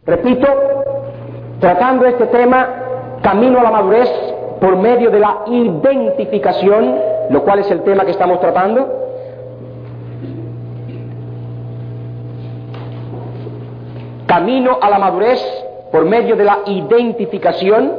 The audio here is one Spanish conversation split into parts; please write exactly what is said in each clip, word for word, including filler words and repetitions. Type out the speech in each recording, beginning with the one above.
Repito, tratando este tema, camino a la madurez por medio de la identificación, lo cual es el tema que estamos tratando. Camino a la madurez por medio de la identificación.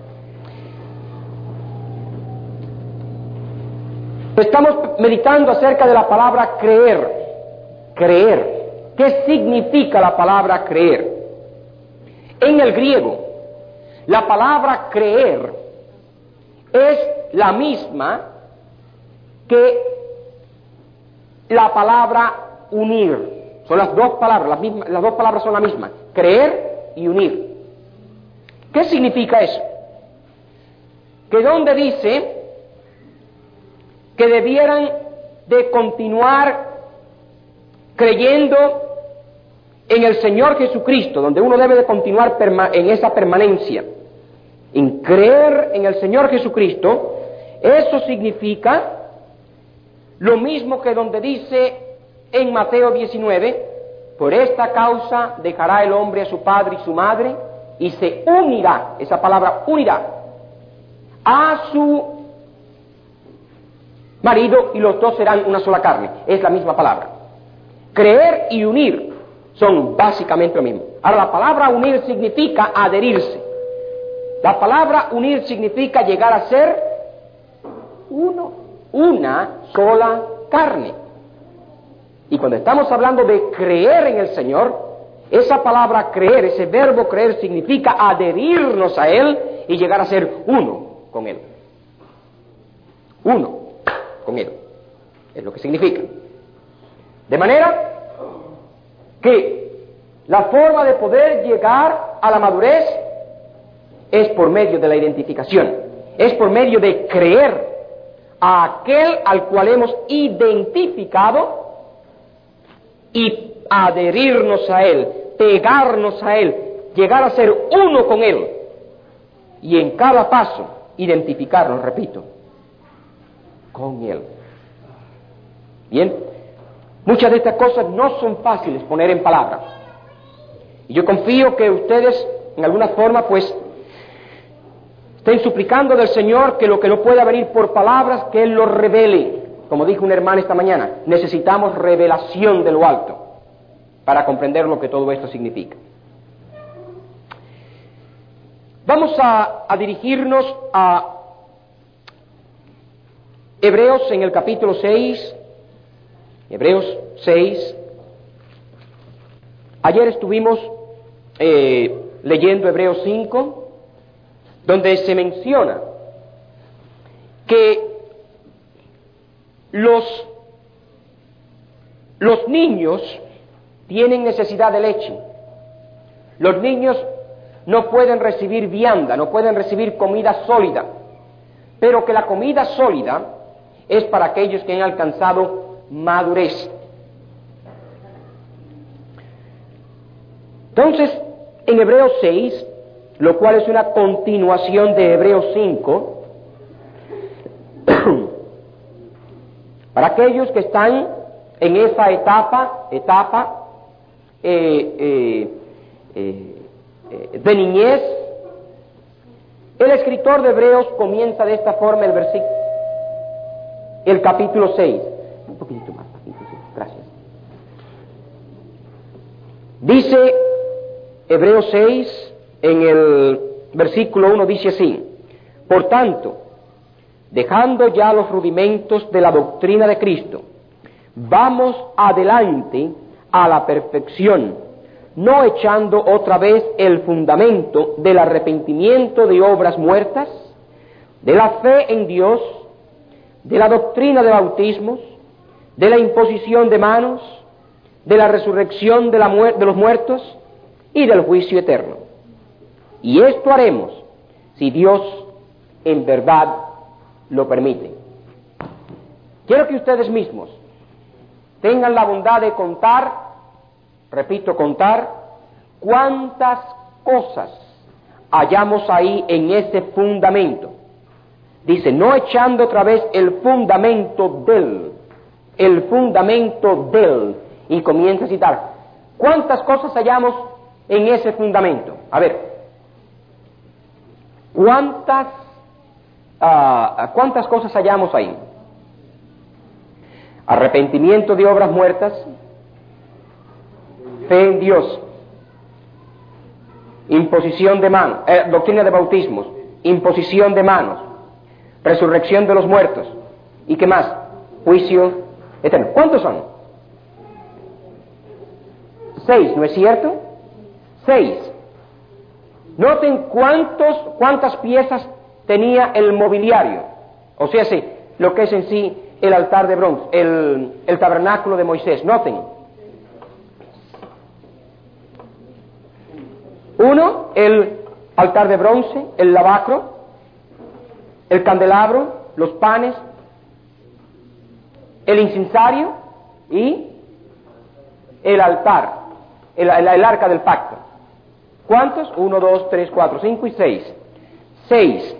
Estamos meditando acerca de la palabra creer. Creer. ¿Qué significa la palabra creer? En el griego, la palabra creer es la misma que la palabra unir. Son las dos palabras, las, mismas, las dos palabras son la misma, creer y unir. ¿Qué significa eso? Que donde dice que debieran de continuar creyendo en el Señor Jesucristo, donde uno debe de continuar perma- en esa permanencia, en creer en el Señor Jesucristo, eso significa lo mismo que donde dice en Mateo diecinueve, por esta causa dejará el hombre a su padre y su madre y se unirá, esa palabra unirá, a su marido y los dos serán una sola carne, es la misma palabra. Creer y unir son básicamente lo mismo. Ahora, la palabra unir significa adherirse. La palabra unir significa llegar a ser uno, una sola carne. Y cuando estamos hablando de creer en el Señor, esa palabra creer, ese verbo creer significa adherirnos a Él y llegar a ser uno con Él. Uno con Él. Es lo que significa. De manera que la forma de poder llegar a la madurez es por medio de la identificación, es por medio de creer a aquel al cual hemos identificado y adherirnos a Él, pegarnos a Él, llegar a ser uno con Él y en cada paso identificarnos, repito, con Él. Bien, muchas de estas cosas no son fáciles poner en palabras. Y yo confío que ustedes, en alguna forma, pues, estén suplicando del Señor que lo que no pueda venir por palabras, que Él lo revele. Como dijo una hermana esta mañana, necesitamos revelación de lo alto para comprender lo que todo esto significa. Vamos a, a dirigirnos a Hebreos en el capítulo seis. Hebreos seis. Ayer estuvimos eh, leyendo Hebreos cinco, donde se menciona que los, los niños tienen necesidad de leche. Los niños no pueden recibir vianda, no pueden recibir comida sólida, pero que la comida sólida es para aquellos que han alcanzado madurez. Entonces, en Hebreos seis, lo cual es una continuación de Hebreos cinco, para aquellos que están en esa etapa, etapa eh, eh, eh, eh, de niñez, el escritor de Hebreos comienza de esta forma el versículo, el capítulo seis. Un poquitito más, gracias. Dice Hebreos seis, en el versículo uno, dice así: por tanto, dejando ya los rudimentos de la doctrina de Cristo, vamos adelante a la perfección, no echando otra vez el fundamento del arrepentimiento de obras muertas, de la fe en Dios, de la doctrina de bautismos, de la imposición de manos, de la resurrección de, la muer- de los muertos y del juicio eterno. Y esto haremos si Dios en verdad lo permite. Quiero que ustedes mismos tengan la bondad de contar, repito, contar, cuántas cosas hallamos ahí en ese fundamento. Dice, no echando otra vez el fundamento del, el fundamento del, y comienza a citar, ¿cuántas cosas hallamos en ese fundamento. A ver, ¿cuántas, uh, ¿cuántas cosas hallamos ahí? Arrepentimiento de obras muertas, fe en Dios, imposición de manos, eh, doctrina de bautismos, imposición de manos, resurrección de los muertos, ¿y qué más? Juicio eterno. ¿Cuántos son? Seis, ¿no es cierto? Seis. Noten cuántos, cuántas piezas tenía el mobiliario, o sea, sí, lo que es en sí el altar de bronce, el, el tabernáculo de Moisés. Noten. Uno, el altar de bronce, el lavacro, el candelabro, los panes, el incensario y el altar, el, el, el arca del pacto. ¿Cuántos? Uno, dos, tres, cuatro, cinco y seis. Seis.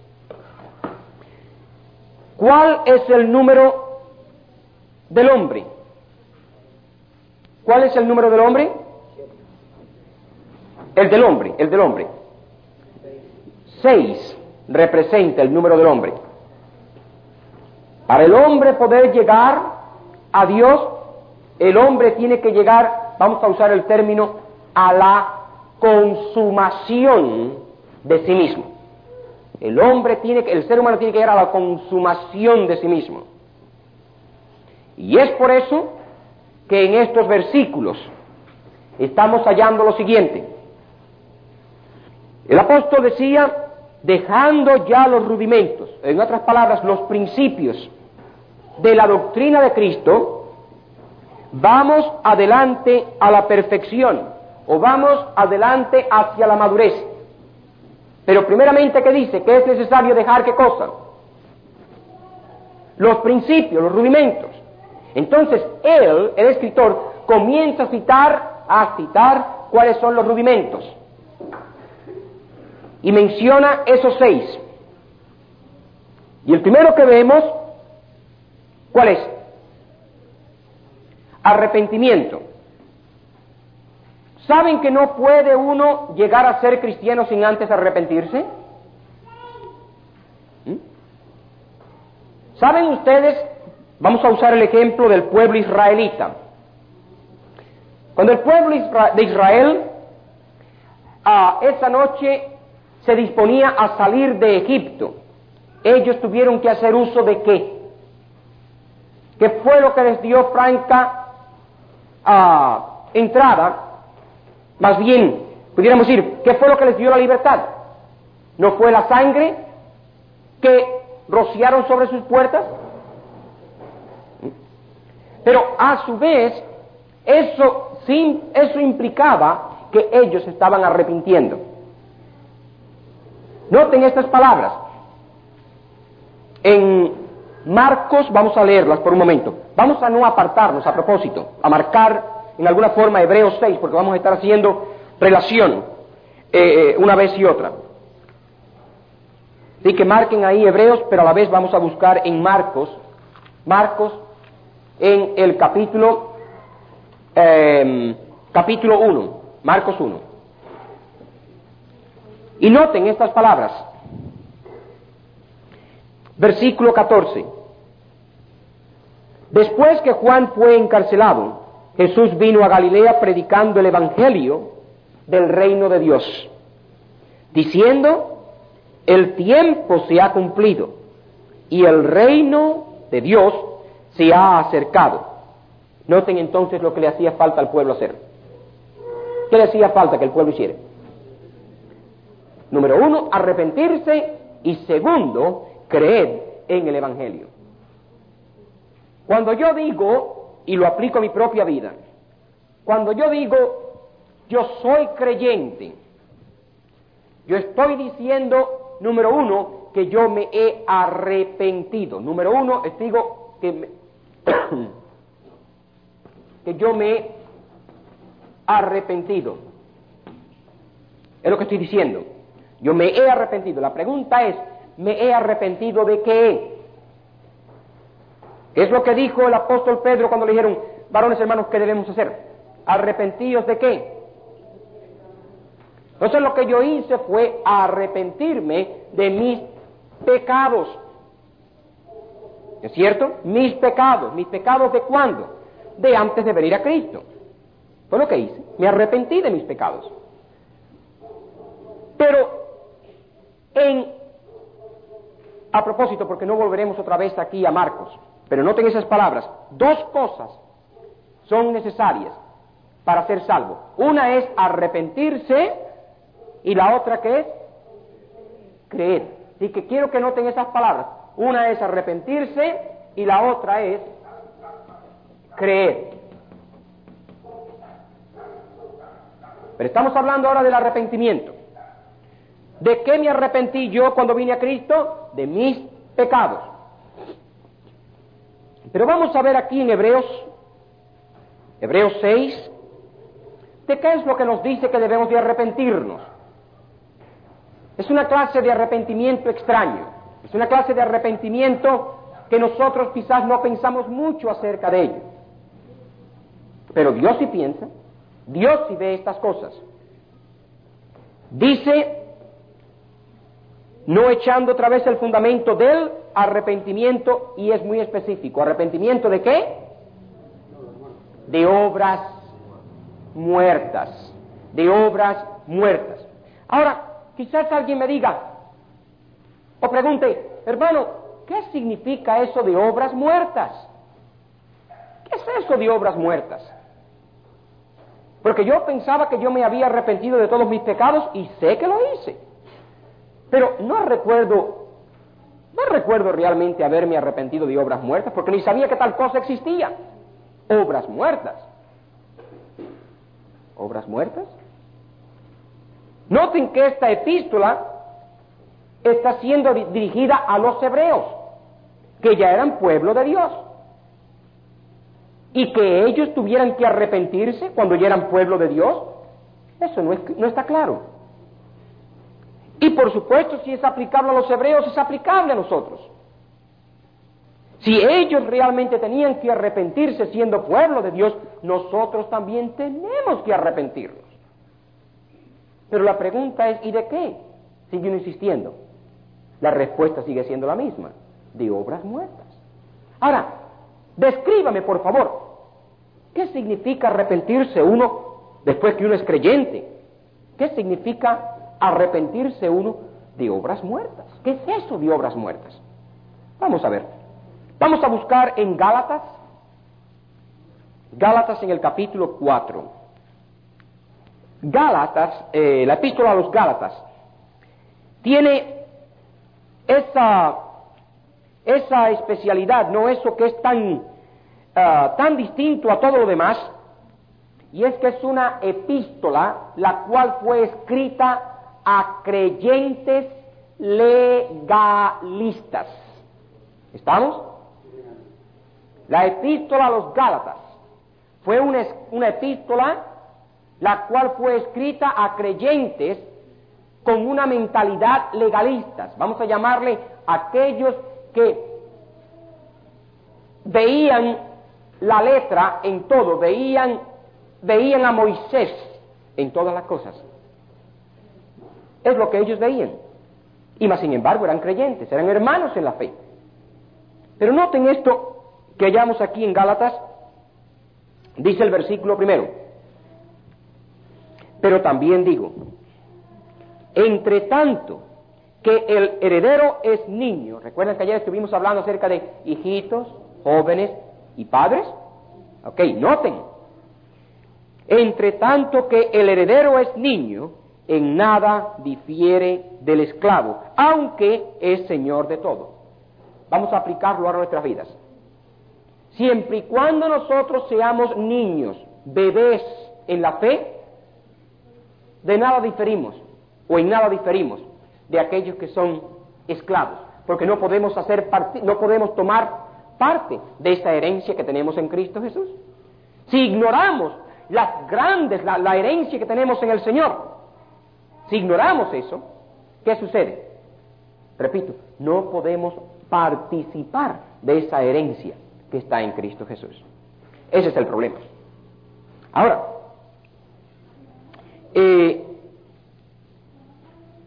¿Cuál es el número del hombre? ¿Cuál es el número del hombre? El del hombre, el del hombre. Seis representa el número del hombre. Para el hombre poder llegar a Dios, el hombre tiene que llegar, vamos a usar el término, a la consumación de sí mismo. El hombre tiene que, el ser humano tiene que llegar a la consumación de sí mismo. Y es por eso que en estos versículos estamos hallando lo siguiente. El apóstol decía, dejando ya los rudimentos, en otras palabras, los principios de la doctrina de Cristo, vamos adelante a la perfección, o vamos adelante hacia la madurez. Pero primeramente, ¿qué dice? Que es necesario dejar ¿qué cosa? Los principios, los rudimentos. Entonces, él, el escritor, comienza a citar, a citar cuáles son los rudimentos. Y menciona esos seis. Y el primero que vemos, ¿cuál es? Arrepentimiento. ¿Saben que no puede uno llegar a ser cristiano sin antes arrepentirse? ¿Mm? ¿Saben ustedes? Vamos a usar el ejemplo del pueblo israelita. Cuando el pueblo de Israel a esa noche se disponía a salir de Egipto, ellos tuvieron que hacer uso de ¿qué? ¿Qué fue lo que les dio franca uh, entrada? Más bien, pudiéramos decir, ¿qué fue lo que les dio la libertad? ¿No fue la sangre que rociaron sobre sus puertas? Pero a su vez, eso, sí, eso implicaba que ellos estaban arrepintiendo. Noten estas palabras. En Marcos, vamos a leerlas por un momento. Vamos a no apartarnos a propósito, a marcar en alguna forma Hebreos seis, porque vamos a estar haciendo relación eh, una vez y otra. Así que marquen ahí Hebreos, pero a la vez vamos a buscar en Marcos, Marcos, en el capítulo, eh, capítulo uno, Marcos uno. Y noten estas palabras. Versículo catorce. Después que Juan fue encarcelado, Jesús vino a Galilea predicando el evangelio del reino de Dios, diciendo, el tiempo se ha cumplido y el reino de Dios se ha acercado. Noten entonces lo que le hacía falta al pueblo hacer. ¿Qué le hacía falta que el pueblo hiciera? Número uno, arrepentirse, y segundo, creer en el evangelio. Cuando yo digo, y lo aplico a mi propia vida, cuando yo digo, yo soy creyente, yo estoy diciendo, número uno, que yo me he arrepentido. Número uno, les digo que, me, que yo me he arrepentido. Es lo que estoy diciendo. Yo me he arrepentido. La pregunta es, ¿me he arrepentido de qué? Es lo que dijo el apóstol Pedro cuando le dijeron, varones hermanos, ¿qué debemos hacer? ¿Arrepentidos de qué? Entonces lo que yo hice fue arrepentirme de mis pecados. ¿Es cierto? Mis pecados. ¿Mis pecados de cuándo? De antes de venir a Cristo. Fue lo que hice. Me arrepentí de mis pecados. Pero, en, a propósito, porque no volveremos otra vez aquí a Marcos, pero noten esas palabras. Dos cosas son necesarias para ser salvo. Una es arrepentirse y la otra que es creer. Así que quiero que noten esas palabras. Una es arrepentirse y la otra es creer. Pero estamos hablando ahora del arrepentimiento. ¿De qué me arrepentí yo cuando vine a Cristo? De mis pecados. Pero vamos a ver aquí en Hebreos, Hebreos seis, de qué es lo que nos dice que debemos de arrepentirnos. Es una clase de arrepentimiento extraño. Es una clase de arrepentimiento que nosotros quizás no pensamos mucho acerca de ello. Pero Dios sí piensa, Dios sí ve estas cosas. Dice, no echando otra vez el fundamento del arrepentimiento, y es muy específico. ¿Arrepentimiento de qué? De obras muertas. De obras muertas. Ahora, quizás alguien me diga, o pregunte, hermano, ¿qué significa eso de obras muertas? ¿Qué es eso de obras muertas? Porque yo pensaba que yo me había arrepentido de todos mis pecados y sé que lo hice. Pero no recuerdo, no recuerdo realmente haberme arrepentido de obras muertas, porque ni sabía que tal cosa existía. Obras muertas. ¿Obras muertas? Noten que esta epístola está siendo dirigida a los hebreos, que ya eran pueblo de Dios, y que ellos tuvieran que arrepentirse cuando ya eran pueblo de Dios, eso no, es, no está claro. Y por supuesto, si es aplicable a los hebreos, es aplicable a nosotros. Si ellos realmente tenían que arrepentirse siendo pueblo de Dios, nosotros también tenemos que arrepentirnos. Pero la pregunta es, ¿y de qué? Siguen insistiendo. La respuesta sigue siendo la misma, de obras muertas. Ahora, descríbame, por favor, ¿qué significa arrepentirse uno después que uno es creyente? ¿Qué significa arrepentirse uno de obras muertas? ¿Qué es eso de obras muertas? Vamos a ver. Vamos a buscar en Gálatas, Gálatas en el capítulo cuatro. Gálatas, eh, la epístola a los Gálatas, tiene esa, esa especialidad, no eso que es tan, uh, tan distinto a todo lo demás, y es que es una epístola la cual fue escrita a creyentes legalistas. ¿Estamos? La epístola a los Gálatas fue una, una epístola la cual fue escrita a creyentes con una mentalidad legalista. Vamos a llamarle aquellos que veían la letra en todo, veían, veían a Moisés en todas las cosas. Es lo que ellos veían. Y más sin embargo eran creyentes, eran hermanos en la fe. Pero noten esto que hallamos aquí en Gálatas, dice el versículo primero. Pero también digo, entre tanto que el heredero es niño, recuerdan que ayer estuvimos hablando acerca de hijitos, jóvenes y padres. Ok, noten, entre tanto que el heredero es niño, en nada difiere del esclavo, aunque es señor de todo. Vamos a aplicarlo a nuestras vidas. Siempre y cuando nosotros seamos niños, bebés en la fe, de nada diferimos, o en nada diferimos de aquellos que son esclavos, porque no podemos hacer parte, no podemos tomar parte de esta herencia que tenemos en Cristo Jesús. Si ignoramos las grandes, la, la herencia que tenemos en el Señor, si ignoramos eso, ¿qué sucede? Repito, no podemos participar de esa herencia que está en Cristo Jesús. Ese es el problema. Ahora, eh,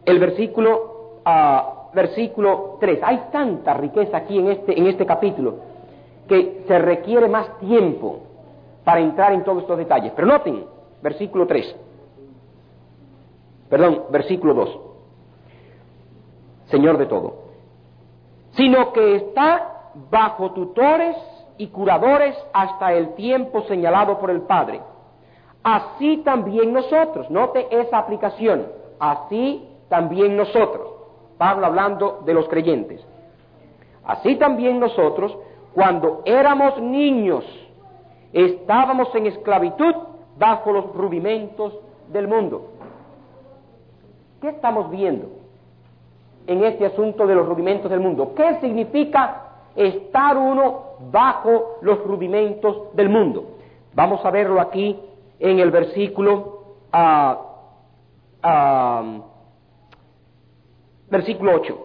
el versículo, uh, versículo tres. Hay tanta riqueza aquí en este, en este capítulo que se requiere más tiempo para entrar en todos estos detalles. Pero noten, versículo tres. Perdón, versículo dos. Señor de todo. Sino que está bajo tutores y curadores hasta el tiempo señalado por el Padre. Así también nosotros, note esa aplicación, así también nosotros, Pablo hablando de los creyentes, así también nosotros, cuando éramos niños, estábamos en esclavitud bajo los rudimentos del mundo. ¿Qué estamos viendo en este asunto de los rudimentos del mundo? ¿Qué significa estar uno bajo los rudimentos del mundo? Vamos a verlo aquí en el versículo uh, uh, versículo ocho.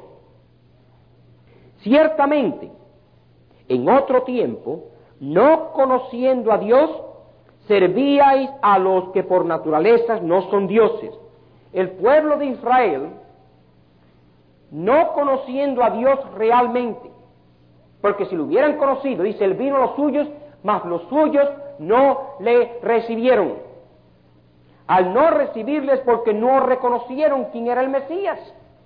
Ciertamente, en otro tiempo, no conociendo a Dios, servíais a los que por naturaleza no son dioses. El pueblo de Israel, no conociendo a Dios realmente, porque si lo hubieran conocido, dice, él vino a los suyos, mas los suyos no le recibieron. Al no recibirles porque no reconocieron quién era el Mesías.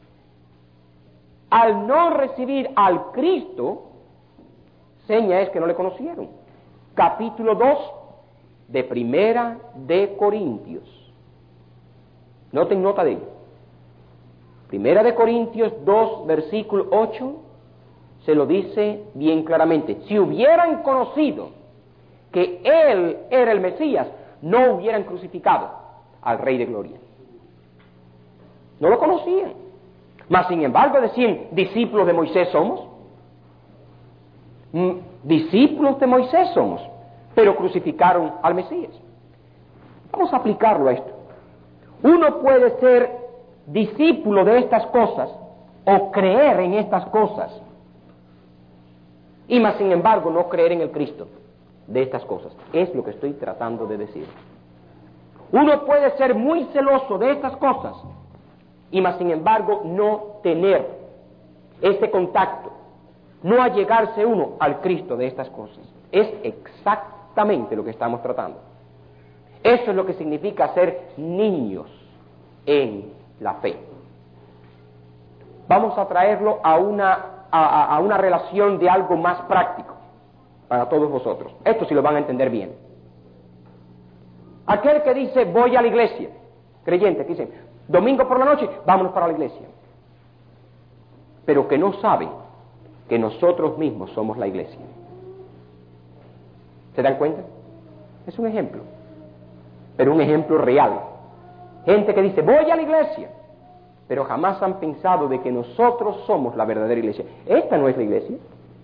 Al no recibir al Cristo, seña es que no le conocieron. Capítulo dos de Primera de Corintios. Noten nota de ello. Primera de Corintios dos, versículo ocho, se lo dice bien claramente. Si hubieran conocido que Él era el Mesías, no hubieran crucificado al Rey de Gloria. No lo conocían. Mas, sin embargo, decían, discípulos de Moisés somos. Mm, discípulos de Moisés somos, pero crucificaron al Mesías. Vamos a aplicarlo a esto. Uno puede ser discípulo de estas cosas o creer en estas cosas, y más sin embargo no creer en el Cristo de estas cosas. Es lo que estoy tratando de decir. Uno puede ser muy celoso de estas cosas y más sin embargo no tener ese contacto, no allegarse uno al Cristo de estas cosas. Es exactamente lo que estamos tratando. Eso es lo que significa ser niños en la fe. Vamos a traerlo a una, a, a una relación de algo más práctico para todos vosotros. Esto sí lo van a entender bien. Aquel que dice, voy a la iglesia, creyente, que dice, domingo por la noche, vámonos para la iglesia. Pero que no sabe que nosotros mismos somos la iglesia. ¿Se dan cuenta? Es un ejemplo, pero un ejemplo real. Gente que dice, voy a la iglesia, pero jamás han pensado de que nosotros somos la verdadera iglesia. Esta no es la iglesia.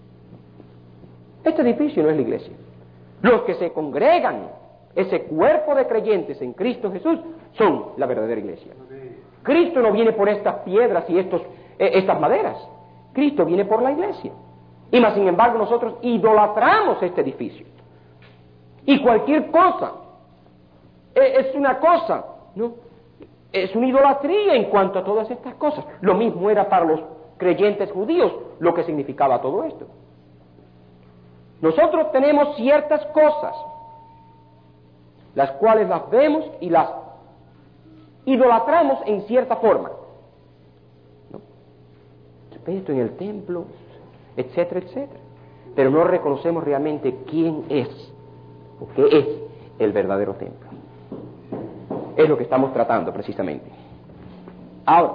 Este edificio no es la iglesia. Los que se congregan, ese cuerpo de creyentes en Cristo Jesús, son la verdadera iglesia. Cristo no viene por estas piedras y estos, eh, estas maderas. Cristo viene por la iglesia. Y más sin embargo nosotros idolatramos este edificio. Y cualquier cosa eh, es una cosa, ¿no? Es una idolatría en cuanto a todas estas cosas. Lo mismo era para los creyentes judíos lo que significaba todo esto. Nosotros tenemos ciertas cosas, las cuales las vemos y las idolatramos en cierta forma. ¿No? Esto en el templo, etcétera, etcétera. Pero no reconocemos realmente quién es, o qué es el verdadero templo. Es lo que estamos tratando precisamente. Ahora,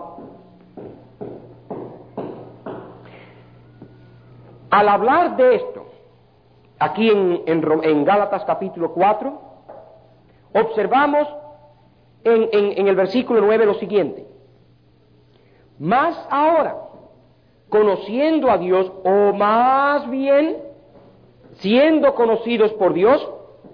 al hablar de esto, aquí en, en, en Gálatas capítulo cuatro, observamos en, en, en el versículo nueve lo siguiente. Más ahora, conociendo a Dios, o más bien, siendo conocidos por Dios,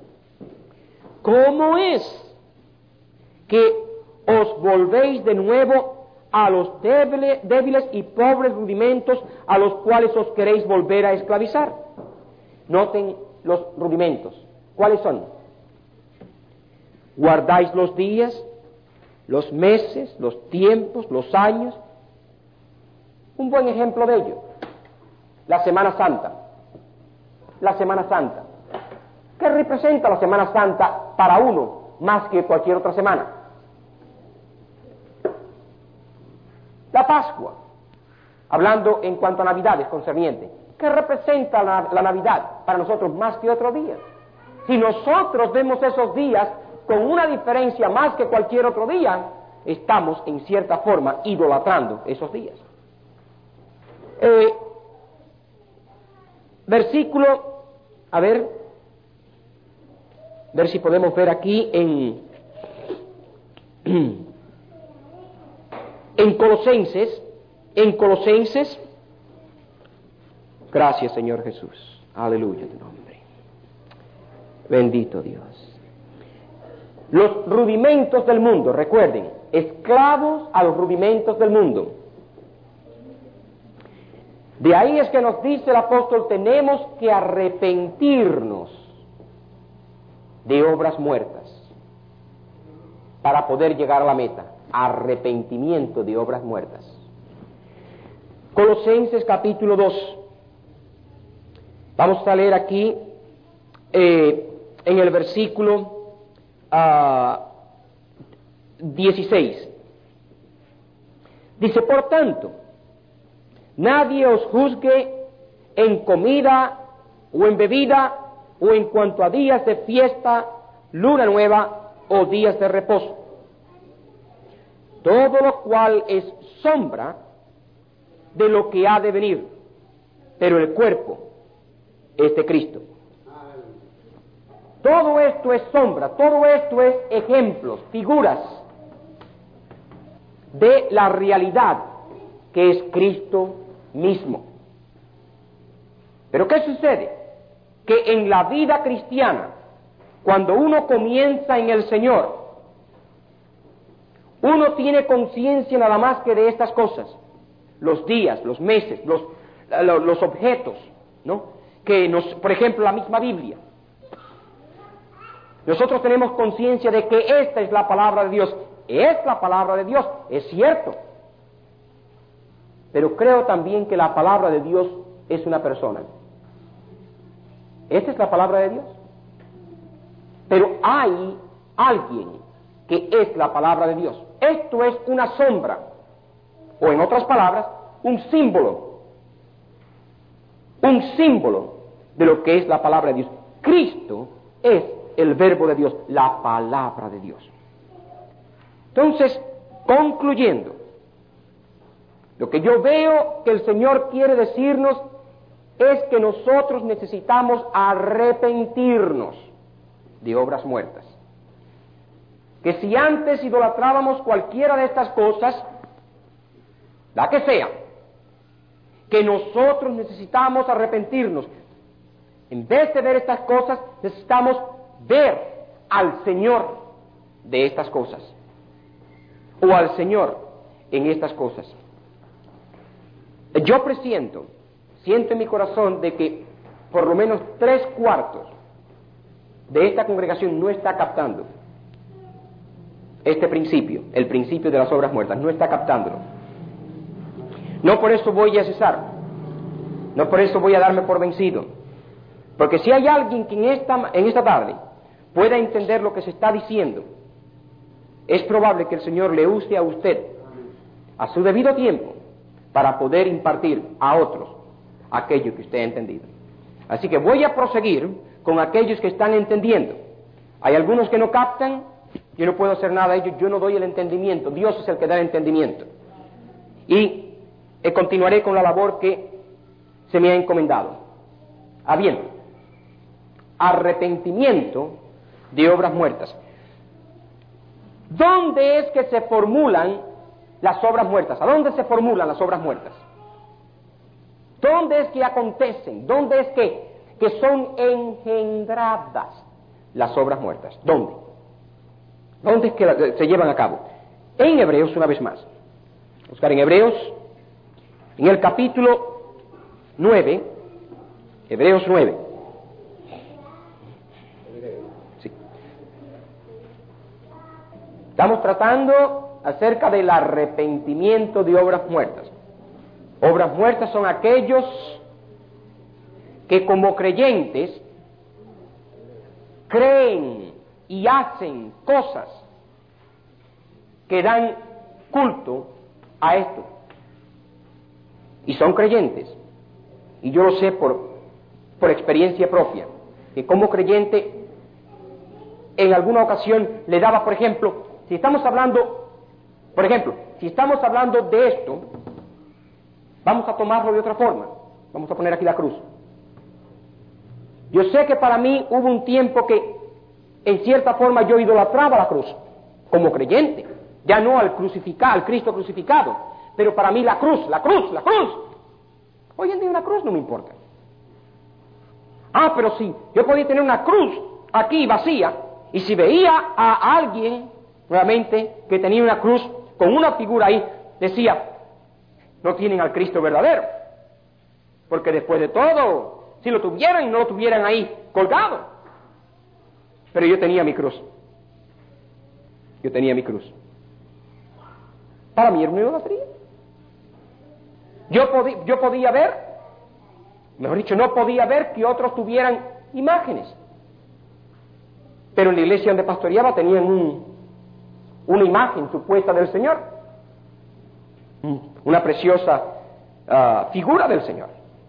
¿cómo es que os volvéis de nuevo a los débiles, débiles y pobres rudimentos a los cuales os queréis volver a esclavizar? Noten los rudimentos. ¿Cuáles son? Guardáis los días, los meses, los tiempos, los años. Un buen ejemplo de ello, la Semana Santa. La Semana Santa. ¿Qué representa la Semana Santa para uno más que cualquier otra semana? La Pascua, hablando en cuanto a Navidades concerniente. ¿Qué representa la, la Navidad para nosotros más que otro día? Si nosotros vemos esos días con una diferencia más que cualquier otro día, estamos en cierta forma idolatrando esos días. Eh, versículo, a ver, ver si podemos ver aquí en, en Colosenses, en Colosenses, gracias Señor Jesús, aleluya tu nombre, bendito Dios. Los rudimentos del mundo, recuerden, esclavos a los rudimentos del mundo. De ahí es que nos dice el apóstol, tenemos que arrepentirnos de obras muertas para poder llegar a la meta. Arrepentimiento de obras muertas. Colosenses capítulo dos. Vamos a leer aquí eh, en el versículo uh, dieciséis. Dice, por tanto, nadie os juzgue en comida o en bebida o en cuanto a días de fiesta, luna nueva o días de reposo. Todo lo cual es sombra de lo que ha de venir, pero el cuerpo es de Cristo. Todo esto es sombra, todo esto es ejemplos, figuras de la realidad que es Cristo mismo. Pero ¿qué sucede? Que en la vida cristiana, cuando uno comienza en el Señor, uno tiene conciencia nada más que de estas cosas, los días, los meses, los, los, los objetos, ¿no? Que nos, por ejemplo, la misma Biblia. Nosotros tenemos conciencia de que esta es la palabra de Dios. Es la palabra de Dios, es cierto. Pero creo también que la palabra de Dios es una persona. Esta es la palabra de Dios. Pero hay alguien que es la palabra de Dios. Esto es una sombra, o en otras palabras, un símbolo. Un símbolo de lo que es la palabra de Dios. Cristo es el verbo de Dios, la palabra de Dios. Entonces, concluyendo, lo que yo veo que el Señor quiere decirnos es que nosotros necesitamos arrepentirnos de obras muertas. Que si antes idolatrábamos cualquiera de estas cosas, la que sea, que nosotros necesitamos arrepentirnos. En vez de ver estas cosas, necesitamos ver al Señor de estas cosas, o al Señor en estas cosas. Yo presiento, siento en mi corazón de que por lo menos tres cuartos de esta congregación no está captando este principio, el principio de las obras muertas, no está captándolo. No por eso voy a cesar, no por eso voy a darme por vencido, porque si hay alguien que en esta, en esta tarde pueda entender lo que se está diciendo, es probable que el Señor le use a usted a su debido tiempo para poder impartir a otros aquello que usted ha entendido. Así que voy a proseguir con aquellos que están entendiendo. Hay algunos que no captan, yo no puedo hacer nada de ellos, yo no doy el entendimiento, Dios es el que da el entendimiento. Y eh, continuaré con la labor que se me ha encomendado. Ah, bien, arrepentimiento de obras muertas. ¿Dónde es que se formulan las obras muertas? ¿A dónde se formulan las obras muertas? ¿Dónde es que acontecen? ¿Dónde es que, que son engendradas las obras muertas? ¿Dónde? ¿Dónde es que se llevan a cabo? En Hebreos, una vez más. Buscar en Hebreos, en el capítulo nueve, Hebreos nueve. Sí. Estamos tratando acerca del arrepentimiento de obras muertas. Obras muertas son aquellos que como creyentes creen y hacen cosas que dan culto a esto. Y son creyentes. Y yo lo sé por, por experiencia propia, que como creyente en alguna ocasión le daba, por ejemplo, si estamos hablando, por ejemplo, si estamos hablando de esto, vamos a tomarlo de otra forma. Vamos a poner aquí la cruz. Yo sé que para mí hubo un tiempo que en cierta forma yo idolatraba la cruz, como creyente, ya no al crucificado, al Cristo crucificado, pero para mí la cruz, la cruz, la cruz. Hoy en día una cruz no me importa. Ah, pero sí, yo podía tener una cruz aquí vacía, y si veía a alguien, nuevamente, que tenía una cruz con una figura ahí, decía, no tienen al Cristo verdadero, porque después de todo, si lo tuvieran, no lo tuvieran ahí colgado. Pero yo tenía mi cruz. Yo tenía mi cruz. Para mí era una idolatría. Yo, podí, yo podía ver, mejor dicho, no podía ver que otros tuvieran imágenes. Pero en la iglesia donde pastoreaba tenían un, una imagen supuesta del Señor. Una preciosa uh, figura del Señor.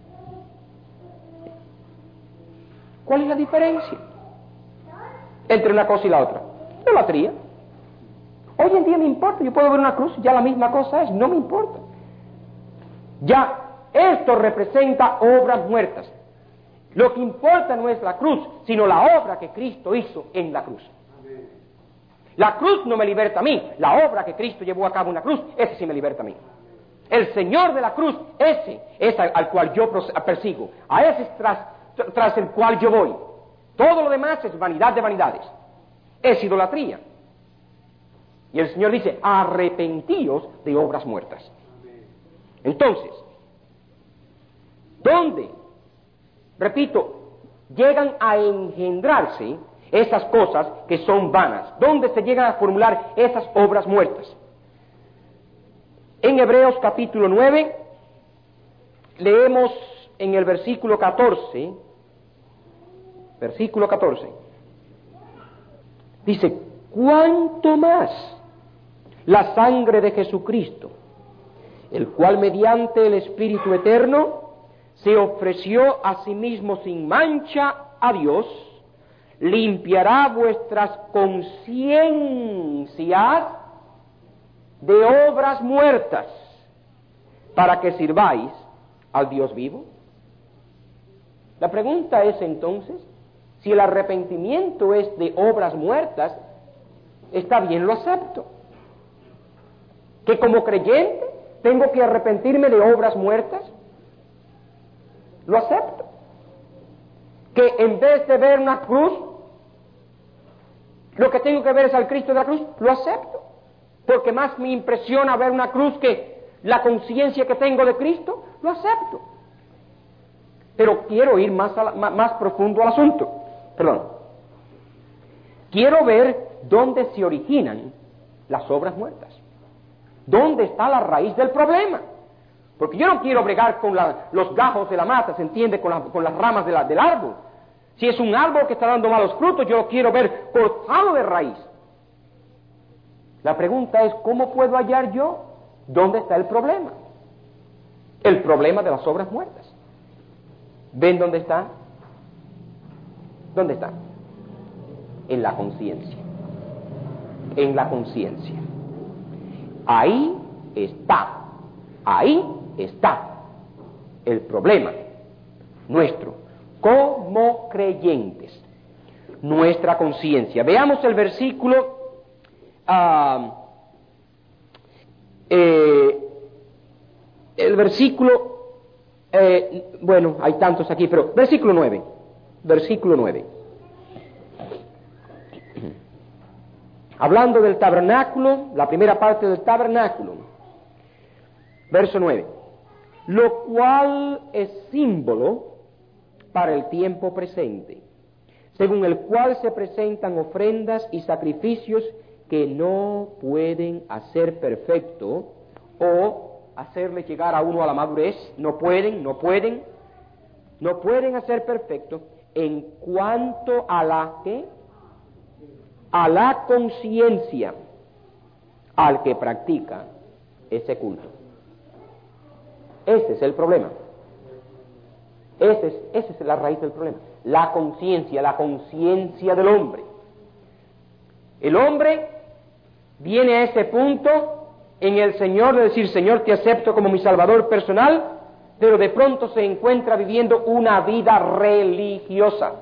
¿Cuál es la diferencia entre una cosa y la otra? Idolatría. Hoy en día me importa, yo puedo ver una cruz, ya la misma cosa es, no me importa. Ya, esto representa obras muertas. Lo que importa no es la cruz, sino la obra que Cristo hizo en la cruz. La cruz no me liberta a mí, la obra que Cristo llevó a cabo en la cruz, ese sí me liberta a mí. El Señor de la cruz, ese es al, al cual yo persigo, a ese es tras, tras el cual yo voy. Todo lo demás es vanidad de vanidades, es idolatría. Y el Señor dice, arrepentíos de obras muertas. Entonces, ¿dónde, repito, llegan a engendrarse esas cosas que son vanas? ¿Dónde se llegan a formular esas obras muertas? En Hebreos capítulo nueve, leemos en el versículo catorce, versículo catorce, dice, ¿cuánto más la sangre de Jesucristo, el cual mediante el Espíritu Eterno se ofreció a sí mismo sin mancha a Dios, limpiará vuestras conciencias de obras muertas para que sirváis al Dios vivo? La pregunta es entonces, si el arrepentimiento es de obras muertas, está bien, lo acepto. Que como creyente tengo que arrepentirme de obras muertas, lo acepto. Que en vez de ver una cruz, lo que tengo que ver es al Cristo de la cruz, lo acepto. Porque más me impresiona ver una cruz que la conciencia que tengo de Cristo, lo acepto. Pero quiero ir más, a la, más, más profundo al asunto. Perdón. Quiero ver dónde se originan las obras muertas. ¿Dónde está la raíz del problema? Porque yo no quiero bregar con la, los gajos de la mata, ¿se entiende? Con, la, con las ramas de la, del árbol. Si es un árbol que está dando malos frutos, yo lo quiero ver cortado de raíz. La pregunta es, ¿cómo puedo hallar yo dónde está el problema? El problema de las obras muertas. ¿Ven dónde está? ¿Dónde está? En la conciencia. En la conciencia. Ahí está. Ahí está el problema nuestro como creyentes. Nuestra conciencia. Veamos el versículo uh, eh, el versículo eh, bueno, hay tantos aquí, pero versículo nueve. Versículo nueve. Hablando del tabernáculo, la primera parte del tabernáculo. Verso nueve. Lo cual es símbolo para el tiempo presente, según el cual se presentan ofrendas y sacrificios que no pueden hacer perfecto o hacerle llegar a uno a la madurez. No pueden, no pueden, no pueden hacer perfecto en cuanto a la ¿qué? A la conciencia al que practica ese culto. Ese es el problema. Ese es, esa es la raíz del problema. La conciencia, la conciencia del hombre. El hombre viene a ese punto en el Señor de decir, Señor, te acepto como mi Salvador personal, pero de pronto se encuentra viviendo una vida religiosa.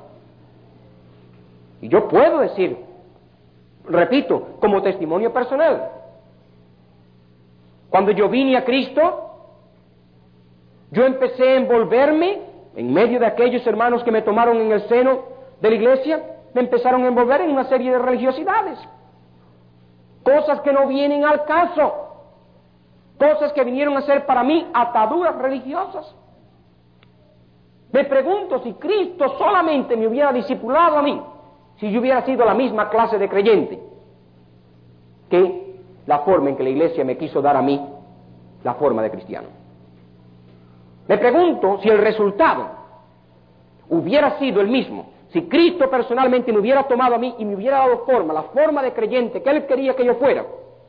Y yo puedo decir, repito, como testimonio personal, cuando yo vine a Cristo, yo empecé a envolverme en medio de aquellos hermanos que me tomaron en el seno de la iglesia, me empezaron a envolver en una serie de religiosidades, cosas que no vienen al caso, cosas que vinieron a ser para mí ataduras religiosas. Me pregunto si Cristo solamente me hubiera discipulado a mí, si yo hubiera sido la misma clase de creyente que la forma en que la iglesia me quiso dar a mí la forma de cristiano. Me pregunto si el resultado hubiera sido el mismo, si Cristo personalmente me hubiera tomado a mí y me hubiera dado forma, la forma de creyente que Él quería que yo fuera.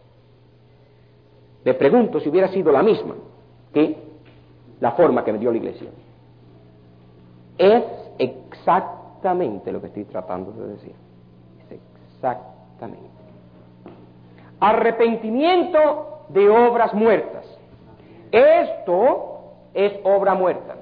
Me pregunto si hubiera sido la misma que la forma que me dio la iglesia. Es exactamente lo que estoy tratando de decir. Es exactamente. Arrepentimiento de obras muertas. Esto es obra muerta.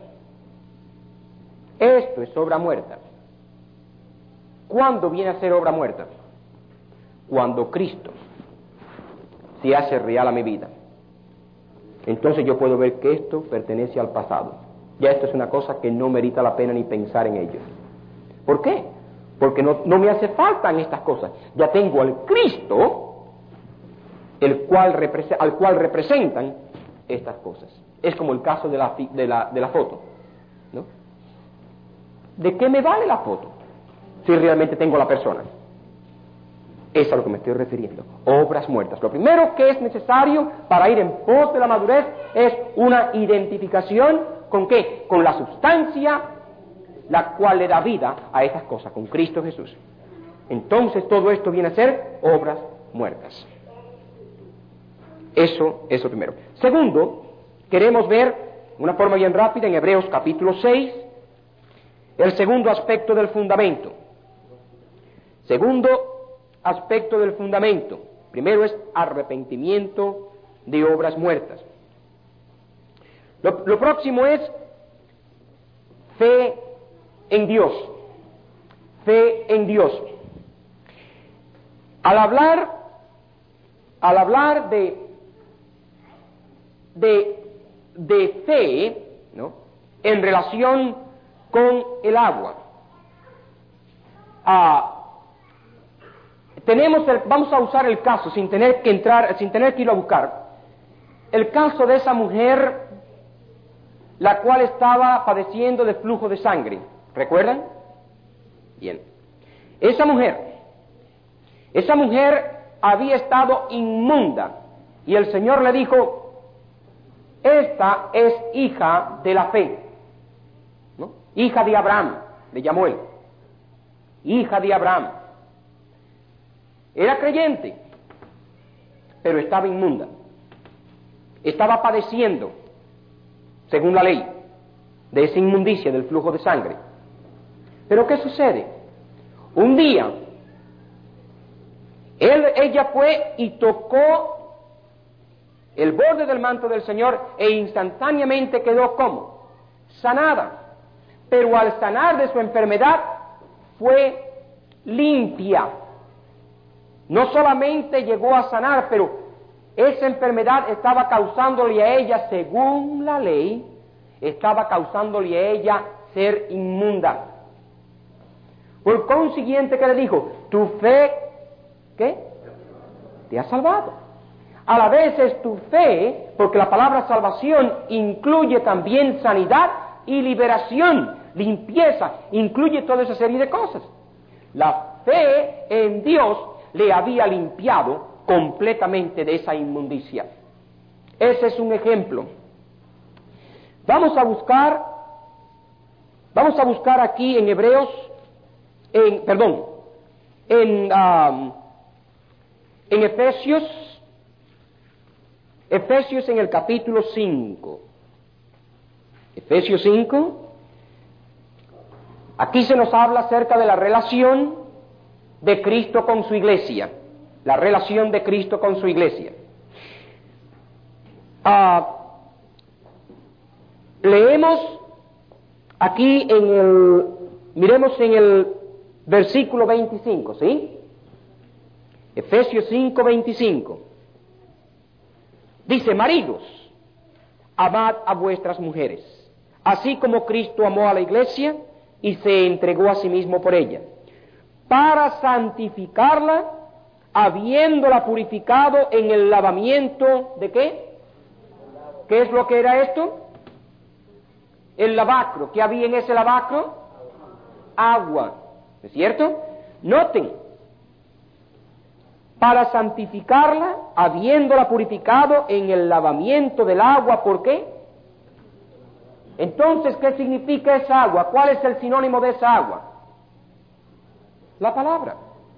Esto es obra muerta. ¿Cuándo viene a ser obra muerta? Cuando Cristo se hace real a mi vida. Entonces yo puedo ver que esto pertenece al pasado. Ya esto es una cosa que no merita la pena ni pensar en ello. ¿Por qué? Porque no, no me hace falta en estas cosas. Ya tengo al Cristo, el cual represe, al cual representan estas cosas. Es como el caso de la, de la, de la foto, ¿no? ¿De qué me vale la foto si realmente tengo la persona? Es a lo que me estoy refiriendo. Obras muertas. Lo primero que es necesario para ir en pos de la madurez es una identificación ¿con qué? Con la sustancia la cual le da vida a estas cosas, con Cristo Jesús. Entonces todo esto viene a ser obras muertas. Eso es lo primero. Segundo, queremos ver, de una forma bien rápida, en Hebreos capítulo seis, el segundo aspecto del fundamento. Segundo aspecto del fundamento. Primero es arrepentimiento de obras muertas. Lo, lo próximo es fe en Dios. Fe en Dios. Al hablar, al hablar de De, de fe, ¿no?, en relación con el agua. Ah, tenemos el, vamos a usar el caso, sin tener que entrar, sin tener que ir a buscar, el caso de esa mujer, la cual estaba padeciendo de flujo de sangre. ¿Recuerdan? Bien. Esa mujer, esa mujer había estado inmunda, y el Señor le dijo: esta es hija de la fe, ¿no? Hija de Abraham, le llamó él. Hija de Abraham. Era creyente, pero estaba inmunda. Estaba padeciendo, según la ley, de esa inmundicia del flujo de sangre. Pero ¿qué sucede? Un día, él, ella fue y tocó el borde del manto del Señor e instantáneamente quedó como sanada. Pero al sanar de su enfermedad fue limpia. No solamente llegó a sanar, pero esa enfermedad estaba causándole a ella, según la ley, estaba causándole a ella ser inmunda. Por consiguiente, ¿qué le dijo? Tu fe, ¿qué? Te ha salvado. A la vez es tu fe, porque la palabra salvación incluye también sanidad y liberación, limpieza, incluye toda esa serie de cosas. La fe en Dios le había limpiado completamente de esa inmundicia. Ese es un ejemplo. Vamos a buscar, vamos a buscar aquí en Hebreos, en, perdón, en, um, en Efesios, Efesios en el capítulo cinco. Efesios cinco. Aquí se nos habla acerca de la relación de Cristo con su iglesia. La relación de Cristo con su iglesia. Ah, leemos aquí en el, miremos en el versículo veinticinco, ¿sí? Efesios cinco, veinticinco. Dice: maridos, amad a vuestras mujeres, así como Cristo amó a la iglesia y se entregó a sí mismo por ella, para santificarla, habiéndola purificado en el lavamiento ¿de qué? ¿Qué es lo que era esto? El lavacro. ¿Qué había en ese lavacro? Agua. ¿No es cierto? Noten, para santificarla, habiéndola purificado en el lavamiento del agua. ¿Por qué? Entonces, ¿qué significa esa agua? ¿Cuál es el sinónimo de esa agua? La palabra.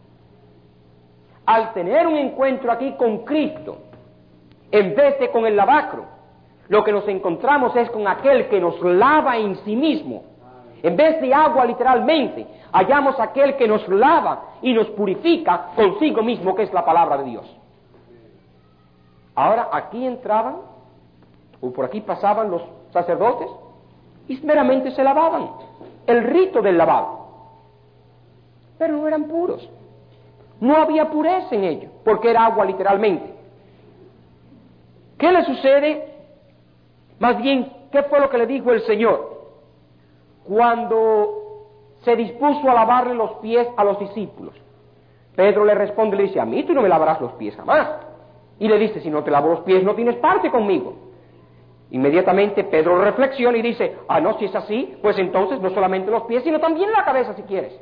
Al tener un encuentro aquí con Cristo, en vez de con el lavacro, lo que nos encontramos es con aquel que nos lava en sí mismo. En vez de agua literalmente, hallamos aquel que nos lava y nos purifica consigo mismo, que es la palabra de Dios. Ahora, aquí entraban, o por aquí pasaban los sacerdotes, y meramente se lavaban, el rito del lavado, pero no eran puros, no había pureza en ellos, porque era agua literalmente. ¿Qué le sucede? Más bien, ¿qué fue lo que le dijo el Señor cuando se dispuso a lavarle los pies a los discípulos? Pedro le responde y le dice: a mí tú no me lavarás los pies jamás. Y le dice: si no te lavo los pies no tienes parte conmigo. Inmediatamente Pedro reflexiona y dice: ah, no, si es así, pues entonces no solamente los pies, sino también la cabeza si quieres.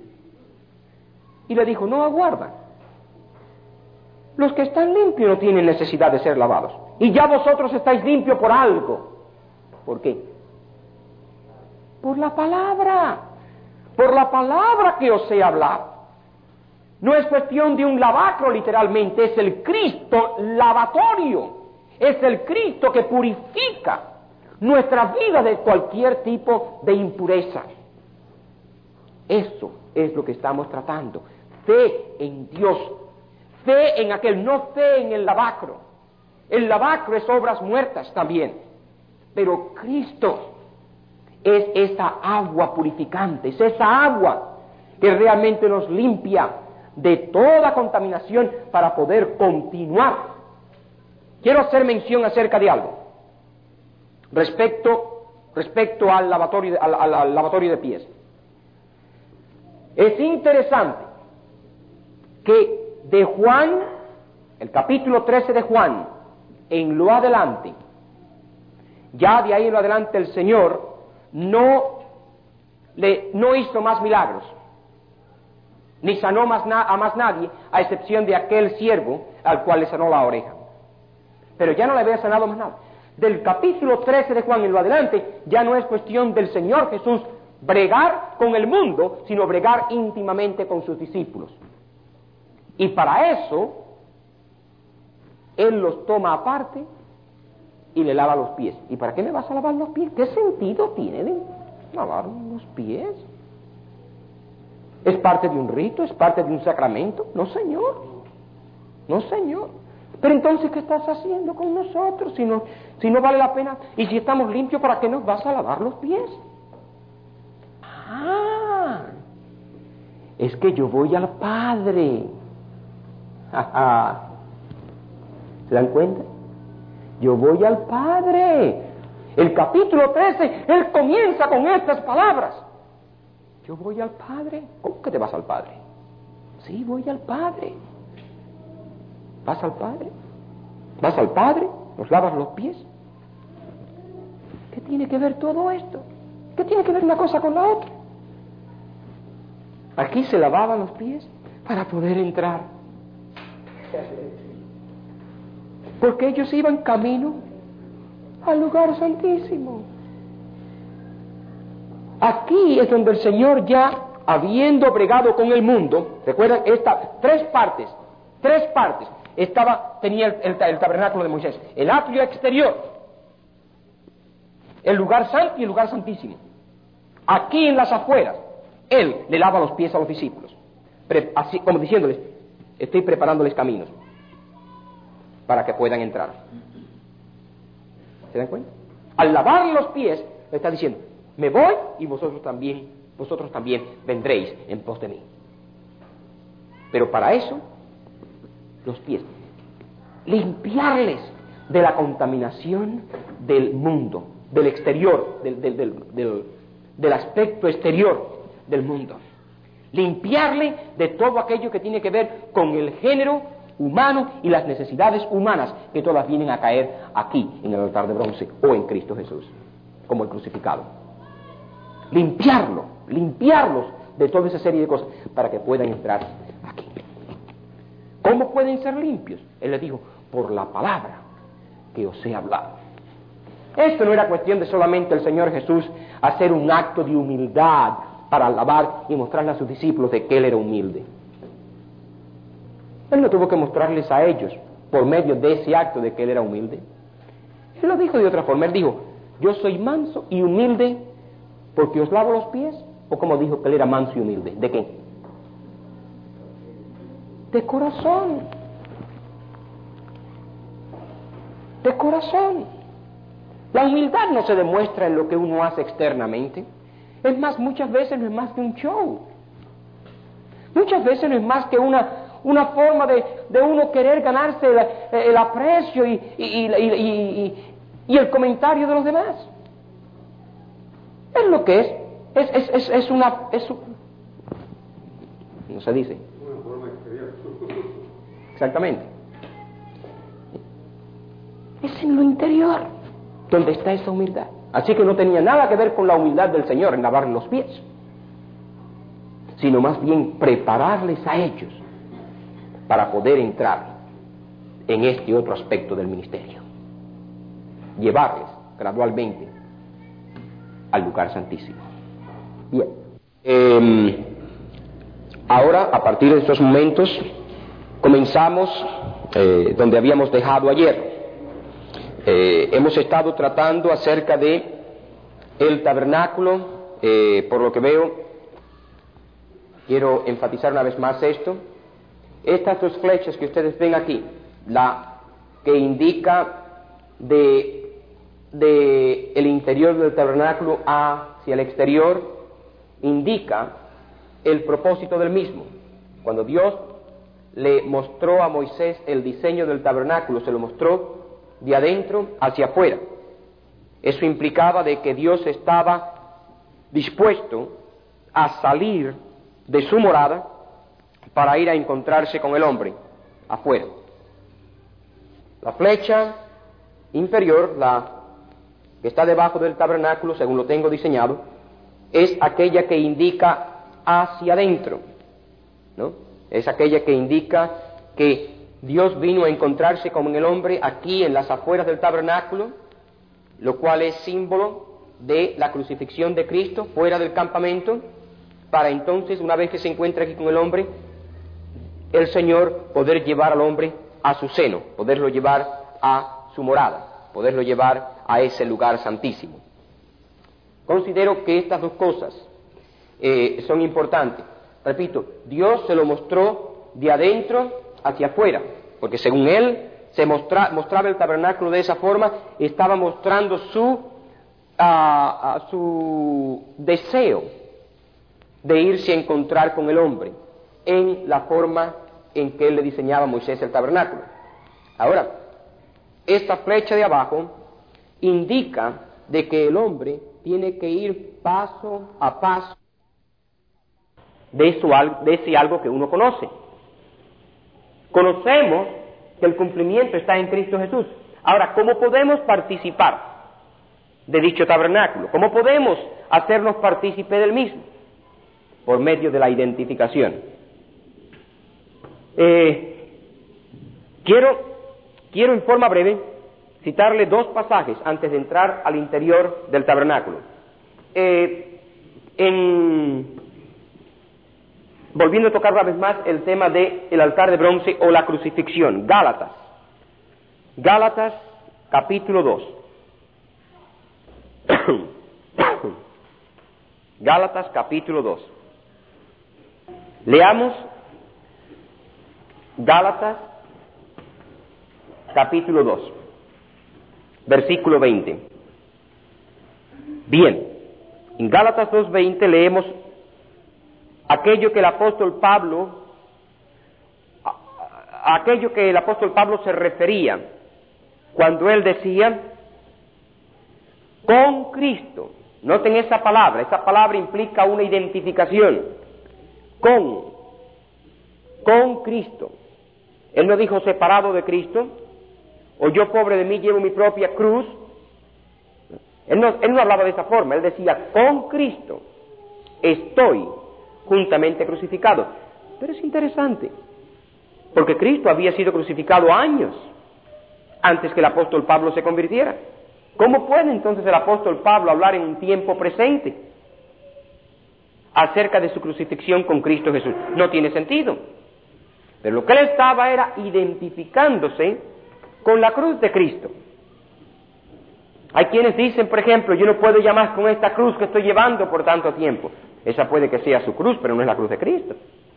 Y le dijo: no, aguarda. Los que están limpios no tienen necesidad de ser lavados. Y ya vosotros estáis limpios por algo. ¿Por qué? Por la palabra. Por la palabra que os he hablado. No es cuestión de un lavacro literalmente, es el Cristo lavatorio. Es el Cristo que purifica nuestra vida de cualquier tipo de impureza. Eso es lo que estamos tratando. Fe en Dios. Fe en aquel, no fe en el lavacro. El lavacro es obras muertas también. Pero Cristo es esa agua purificante, es esa agua que realmente nos limpia de toda contaminación para poder continuar. Quiero hacer mención acerca de algo respecto, respecto al lavatorio, al, al, al lavatorio de pies. Es interesante que de Juan, el capítulo trece de Juan, en lo adelante, ya de ahí en lo adelante el Señor no, le, no hizo más milagros, ni sanó más na, a más nadie, a excepción de aquel siervo al cual le sanó la oreja. Pero ya no le había sanado más nada. Del capítulo trece de Juan en lo adelante, ya no es cuestión del Señor Jesús bregar con el mundo, sino bregar íntimamente con sus discípulos. Y para eso, Él los toma aparte y le lava los pies. ¿Y para qué me vas a lavar los pies? ¿Qué sentido tiene de lavar los pies? ¿Es parte de un rito? ¿Es parte de un sacramento? No, Señor. No, Señor. Pero entonces, ¿qué estás haciendo con nosotros? Si no, si no vale la pena, y si estamos limpios, ¿para qué nos vas a lavar los pies? Ah, es que yo voy al Padre. ¿Se dan cuenta? Yo voy al Padre. El capítulo trece, Él comienza con estas palabras. Yo voy al Padre. ¿Cómo que te vas al Padre? Sí, voy al Padre. ¿Vas al Padre? ¿Vas al Padre? ¿Nos lavas los pies? ¿Qué tiene que ver todo esto? ¿Qué tiene que ver una cosa con la otra? Aquí se lavaban los pies para poder entrar Porque ellos iban camino al lugar santísimo. Aquí es donde el Señor, ya habiendo bregado con el mundo, recuerdan estas tres partes, tres partes, estaba, tenía el, el, el tabernáculo de Moisés, el atrio exterior, el lugar santo y el lugar santísimo. Aquí en las afueras, Él le lava los pies a los discípulos, pre, así como diciéndoles, estoy preparándoles caminos para que puedan entrar. ¿Se dan cuenta? Al lavarle los pies, le está diciendo, me voy y vosotros también, vosotros también vendréis en pos de mí. Pero para eso, los pies, limpiarles de la contaminación del mundo, del exterior, del, del, del, del, del aspecto exterior del mundo. Limpiarle de todo aquello que tiene que ver con el género humano y las necesidades humanas que todas vienen a caer aquí en el altar de bronce o en Cristo Jesús, como el crucificado. Limpiarlo, limpiarlos de toda esa serie de cosas para que puedan entrar aquí. ¿Cómo pueden ser limpios? Él les dijo, por la palabra que os he hablado. Esto no era cuestión de solamente el Señor Jesús hacer un acto de humildad para alabar y mostrarle a sus discípulos de que Él era humilde. Él no tuvo que mostrarles a ellos por medio de ese acto de que Él era humilde. Él lo dijo de otra forma. Él dijo, yo soy manso y humilde porque os lavo los pies. O como dijo que Él era manso y humilde. ¿De qué? De corazón. De corazón. La humildad no se demuestra en lo que uno hace externamente. Es más, muchas veces no es más que un show. Muchas veces no es más que una, una forma de, de uno querer ganarse el, el aprecio y, y, y, y, y, y el comentario de los demás. Es lo que es. Es, es, es, es una... Es, no se dice. Una forma exterior. Exactamente. Es en lo interior donde está esa humildad. Así que no tenía nada que ver con la humildad del Señor en lavar los pies, sino más bien prepararles a ellos para poder entrar en este otro aspecto del ministerio. Llevarles gradualmente al lugar santísimo. Bien. Eh, ahora, a partir de estos momentos, comenzamos eh, donde habíamos dejado ayer. Eh, hemos estado tratando acerca de el tabernáculo, eh, por lo que veo, quiero enfatizar una vez más esto. Estas dos flechas que ustedes ven aquí, la que indica de, de el interior del tabernáculo hacia el exterior, indica el propósito del mismo. Cuando Dios le mostró a Moisés el diseño del tabernáculo, se lo mostró de adentro hacia afuera. Eso implicaba de que Dios estaba dispuesto a salir de su morada para ir a encontrarse con el hombre afuera. La flecha inferior, la que está debajo del tabernáculo, según lo tengo diseñado, es aquella que indica hacia adentro, ¿no? Es aquella que indica que Dios vino a encontrarse con el hombre aquí en las afueras del tabernáculo, lo cual es símbolo de la crucifixión de Cristo fuera del campamento, para entonces, una vez que se encuentra aquí con el hombre, el Señor poder llevar al hombre a su seno, poderlo llevar a su morada, poderlo llevar a ese lugar santísimo. Considero que estas dos cosas eh, son importantes. Repito, Dios se lo mostró de adentro hacia afuera, porque según él se mostra, mostraba el tabernáculo de esa forma, estaba mostrando su, uh, uh, su deseo de irse a encontrar con el hombre en la forma en que él le diseñaba a Moisés el tabernáculo. Ahora, esta flecha de abajo indica de que el hombre tiene que ir paso a paso de, eso, de ese algo que uno conoce. Conocemos que el cumplimiento está en Cristo Jesús. Ahora, ¿cómo podemos participar de dicho tabernáculo? ¿Cómo podemos hacernos partícipes del mismo? Por medio de la identificación. Eh, Quiero, quiero en forma breve citarle dos pasajes antes de entrar al interior del tabernáculo. Eh, en, volviendo a tocar una vez más el tema del altar de bronce o la crucifixión. Gálatas. Gálatas capítulo dos. Gálatas capítulo dos. Leamos Gálatas capítulo dos, versículo veinte. Bien, en Gálatas dos veinte leemos aquello que el apóstol Pablo, a, a aquello que el apóstol Pablo se refería cuando él decía, con Cristo. Noten esa palabra, esa palabra implica una identificación, con, con Cristo. Él no dijo separado de Cristo, o yo pobre de mí llevo mi propia cruz. Él no, él no hablaba de esa forma, él decía, con Cristo estoy juntamente crucificado. Pero es interesante, porque Cristo había sido crucificado años antes que el apóstol Pablo se convirtiera. ¿Cómo puede entonces el apóstol Pablo hablar en un tiempo presente acerca de su crucifixión con Cristo Jesús? No tiene sentido. Pero lo que él estaba era identificándose con la cruz de Cristo. Hay quienes dicen, por ejemplo, yo no puedo ya más con esta cruz que estoy llevando por tanto tiempo. Esa puede que sea su cruz, pero no es la cruz de Cristo.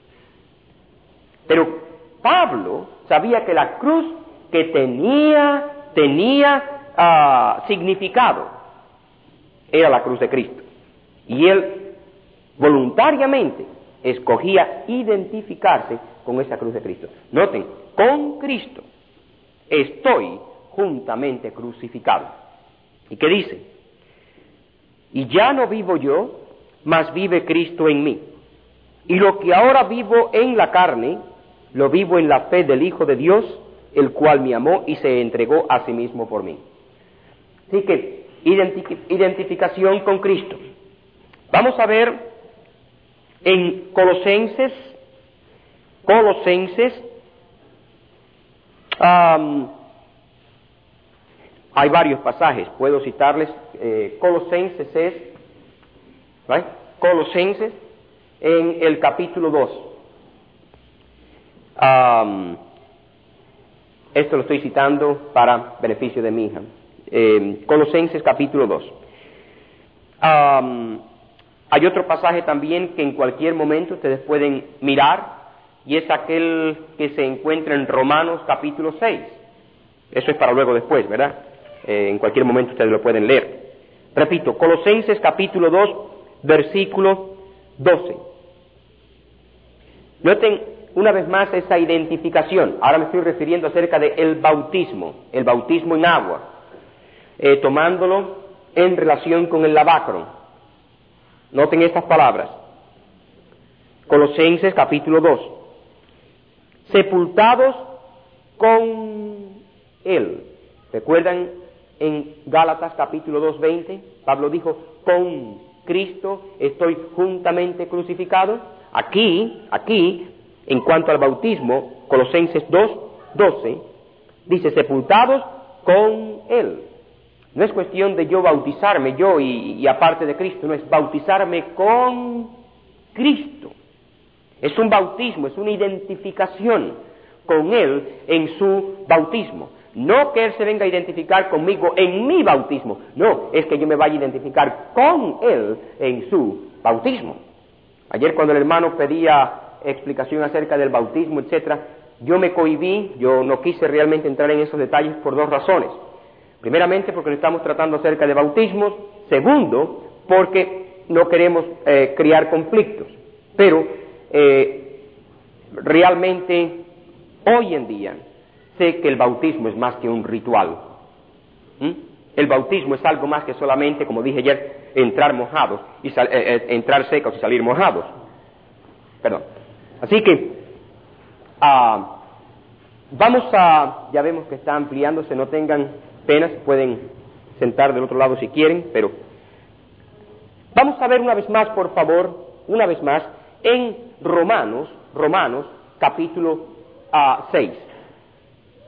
Pero Pablo sabía que la cruz que tenía, tenía uh, significado era la cruz de Cristo. Y él voluntariamente escogía identificarse con esa cruz de Cristo. Noten, con Cristo estoy juntamente crucificado. ¿Y qué dice? Y ya no vivo yo, mas vive Cristo en mí. Y lo que ahora vivo en la carne, lo vivo en la fe del Hijo de Dios, el cual me amó y se entregó a sí mismo por mí. Así que, identi- identificación con Cristo. Vamos a ver en Colosenses, Colosenses, um, hay varios pasajes, puedo citarles. eh, Colosenses es, ¿right? Colosenses en el capítulo dos. Um, esto lo estoy citando para beneficio de mi hija. Eh, Colosenses capítulo dos. Um, hay otro pasaje también que en cualquier momento ustedes pueden mirar, y es aquel que se encuentra en Romanos capítulo seis. Eso es para luego después, ¿verdad? Eh, en cualquier momento ustedes lo pueden leer. Repito, Colosenses capítulo dos, versículo doce. Noten una vez más esa identificación. Ahora me estoy refiriendo acerca del bautismo, el bautismo en agua, eh, tomándolo en relación con el lavacro. Noten estas palabras. Colosenses capítulo dos. Sepultados con Él. ¿Recuerdan en Gálatas capítulo dos, veinte? Pablo dijo, con Cristo estoy juntamente crucificado. Aquí, aquí, en cuanto al bautismo, Colosenses dos, doce, dice, sepultados con Él. No es cuestión de yo bautizarme, yo y, y aparte de Cristo, no, es bautizarme con Cristo. Es un bautismo, es una identificación con Él en su bautismo. No que Él se venga a identificar conmigo en mi bautismo, no, es que yo me vaya a identificar con Él en su bautismo. Ayer cuando el hermano pedía explicación acerca del bautismo, etcétera, yo me cohibí, yo no quise realmente entrar en esos detalles por dos razones. Primeramente, porque no estamos tratando acerca de bautismos. Segundo, porque no queremos eh, crear conflictos. Pero eh, realmente, hoy en día, sé que el bautismo es más que un ritual. ¿Mm? El bautismo es algo más que solamente, como dije ayer, entrar mojados, y sal, eh, eh, entrar secos y salir mojados. Perdón. Así que, ah, vamos a, ya vemos que está ampliándose, no tengan pena, se pueden sentar del otro lado si quieren, pero vamos a ver una vez más, por favor, una vez más, en Romanos, Romanos, capítulo uh, seis.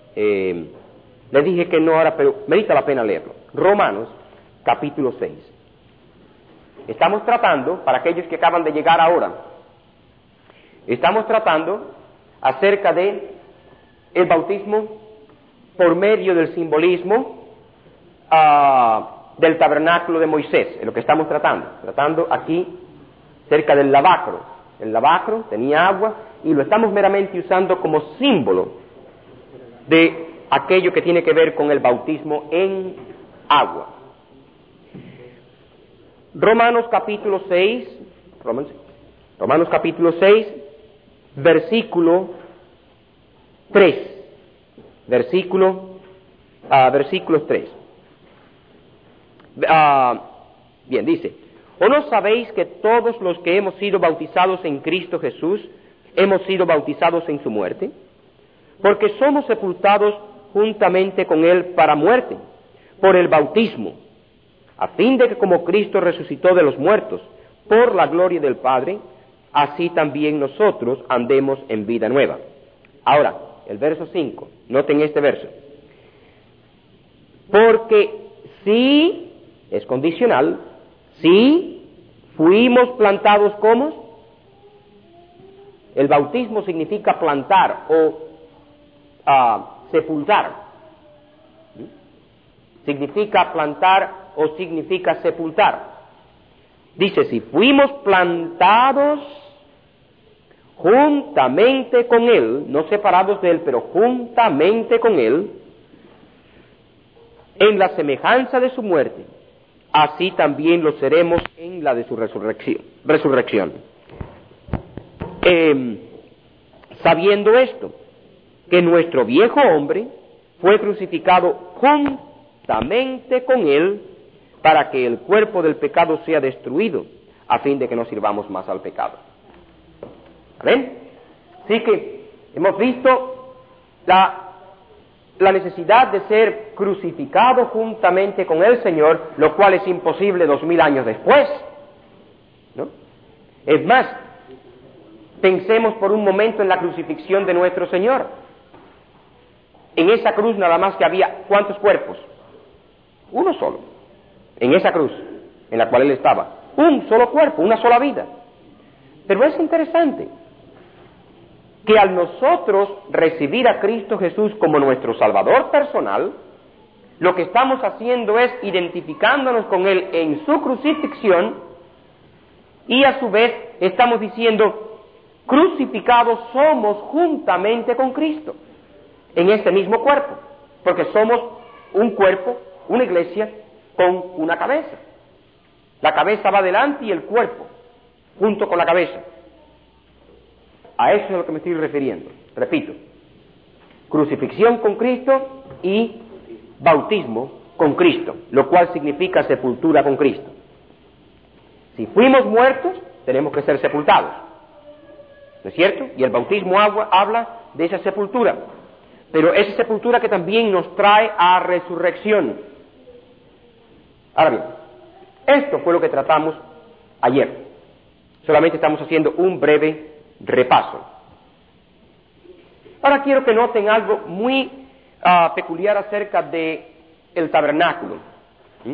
Eh, les dije que no ahora, pero merita la pena leerlo. Romanos, capítulo seis. Estamos tratando, para aquellos que acaban de llegar ahora, estamos tratando acerca de el bautismo por medio del simbolismo uh, del tabernáculo de Moisés, es lo que estamos tratando, tratando aquí cerca del lavacro. El lavacro tenía agua y lo estamos meramente usando como símbolo de aquello que tiene que ver con el bautismo en agua. Romanos capítulo seis, Romanos, Romanos capítulo seis, versículo tres, versículo, uh, versículo tres. Uh, bien, dice, ¿o no sabéis que todos los que hemos sido bautizados en Cristo Jesús, hemos sido bautizados en su muerte? Porque somos sepultados juntamente con Él para muerte, por el bautismo, a fin de que como Cristo resucitó de los muertos, por la gloria del Padre, así también nosotros andemos en vida nueva. Ahora, el verso cinco, noten este verso. Porque si, es condicional, si fuimos plantados como, el bautismo significa plantar o uh, sepultar. ¿Sí? Significa plantar o significa sepultar. Dice, si fuimos plantados juntamente con Él, no separados de Él, pero juntamente con Él, en la semejanza de su muerte, así también lo seremos en la de su resurrección. resurrección. Eh, sabiendo esto, que nuestro viejo hombre fue crucificado juntamente con Él, para que el cuerpo del pecado sea destruido, a fin de que no sirvamos más al pecado. ¿Ven? Así que hemos visto la, la necesidad de ser crucificado juntamente con el Señor, lo cual es imposible dos mil años después, ¿no? Es más, pensemos por un momento en la crucifixión de nuestro Señor. En esa cruz nada más que había, ¿cuántos cuerpos? Uno solo. En esa cruz en la cual Él estaba. Un solo cuerpo, una sola vida. Pero es interesante que al nosotros recibir a Cristo Jesús como nuestro Salvador personal, lo que estamos haciendo es identificándonos con Él en su crucifixión y a su vez estamos diciendo, crucificados somos juntamente con Cristo, en este mismo cuerpo, porque somos un cuerpo, una iglesia, con una cabeza. La cabeza va delante y el cuerpo, junto con la cabeza. A eso es a lo que me estoy refiriendo. Repito, crucifixión con Cristo y bautismo con Cristo, lo cual significa sepultura con Cristo. Si fuimos muertos, tenemos que ser sepultados, ¿no es cierto? Y el bautismo agua, habla de esa sepultura, pero esa sepultura que también nos trae a resurrección. Ahora bien, esto fue lo que tratamos ayer. Solamente estamos haciendo un breve repaso. Ahora quiero que noten algo muy uh, peculiar acerca de el tabernáculo. ¿Mm?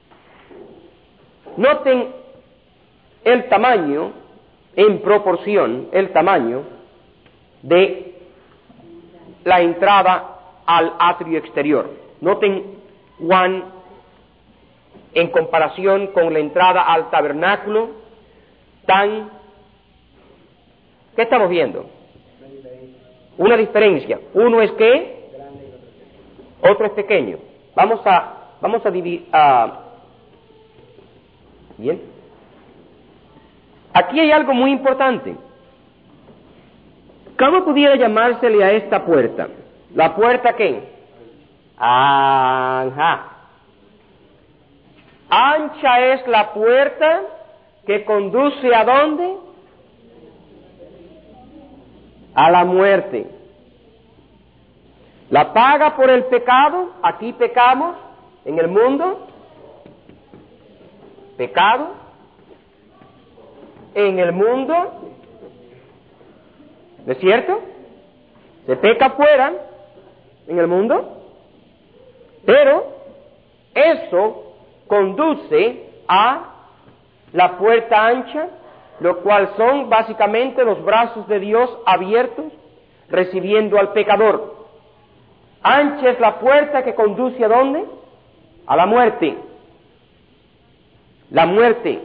Noten el tamaño, en proporción, el tamaño de la entrada al atrio exterior. Noten cuán, en comparación con la entrada al tabernáculo, tan... ¿Qué estamos viendo? Una diferencia. Uno es que, otro es pequeño. Vamos a, vamos a dividir... Uh, bien. Aquí hay algo muy importante. ¿Cómo pudiera llamársele a esta puerta? ¿La puerta qué? Ajá. Ancha es la puerta que conduce ¿a dónde? A la muerte. La paga por el pecado, aquí pecamos, en el mundo, pecado, en el mundo, ¿no es cierto? Se peca afuera, en el mundo, pero eso conduce a la puerta ancha, lo cual son básicamente los brazos de Dios abiertos, recibiendo al pecador. Ancha es la puerta que conduce ¿a dónde? A la muerte. La muerte.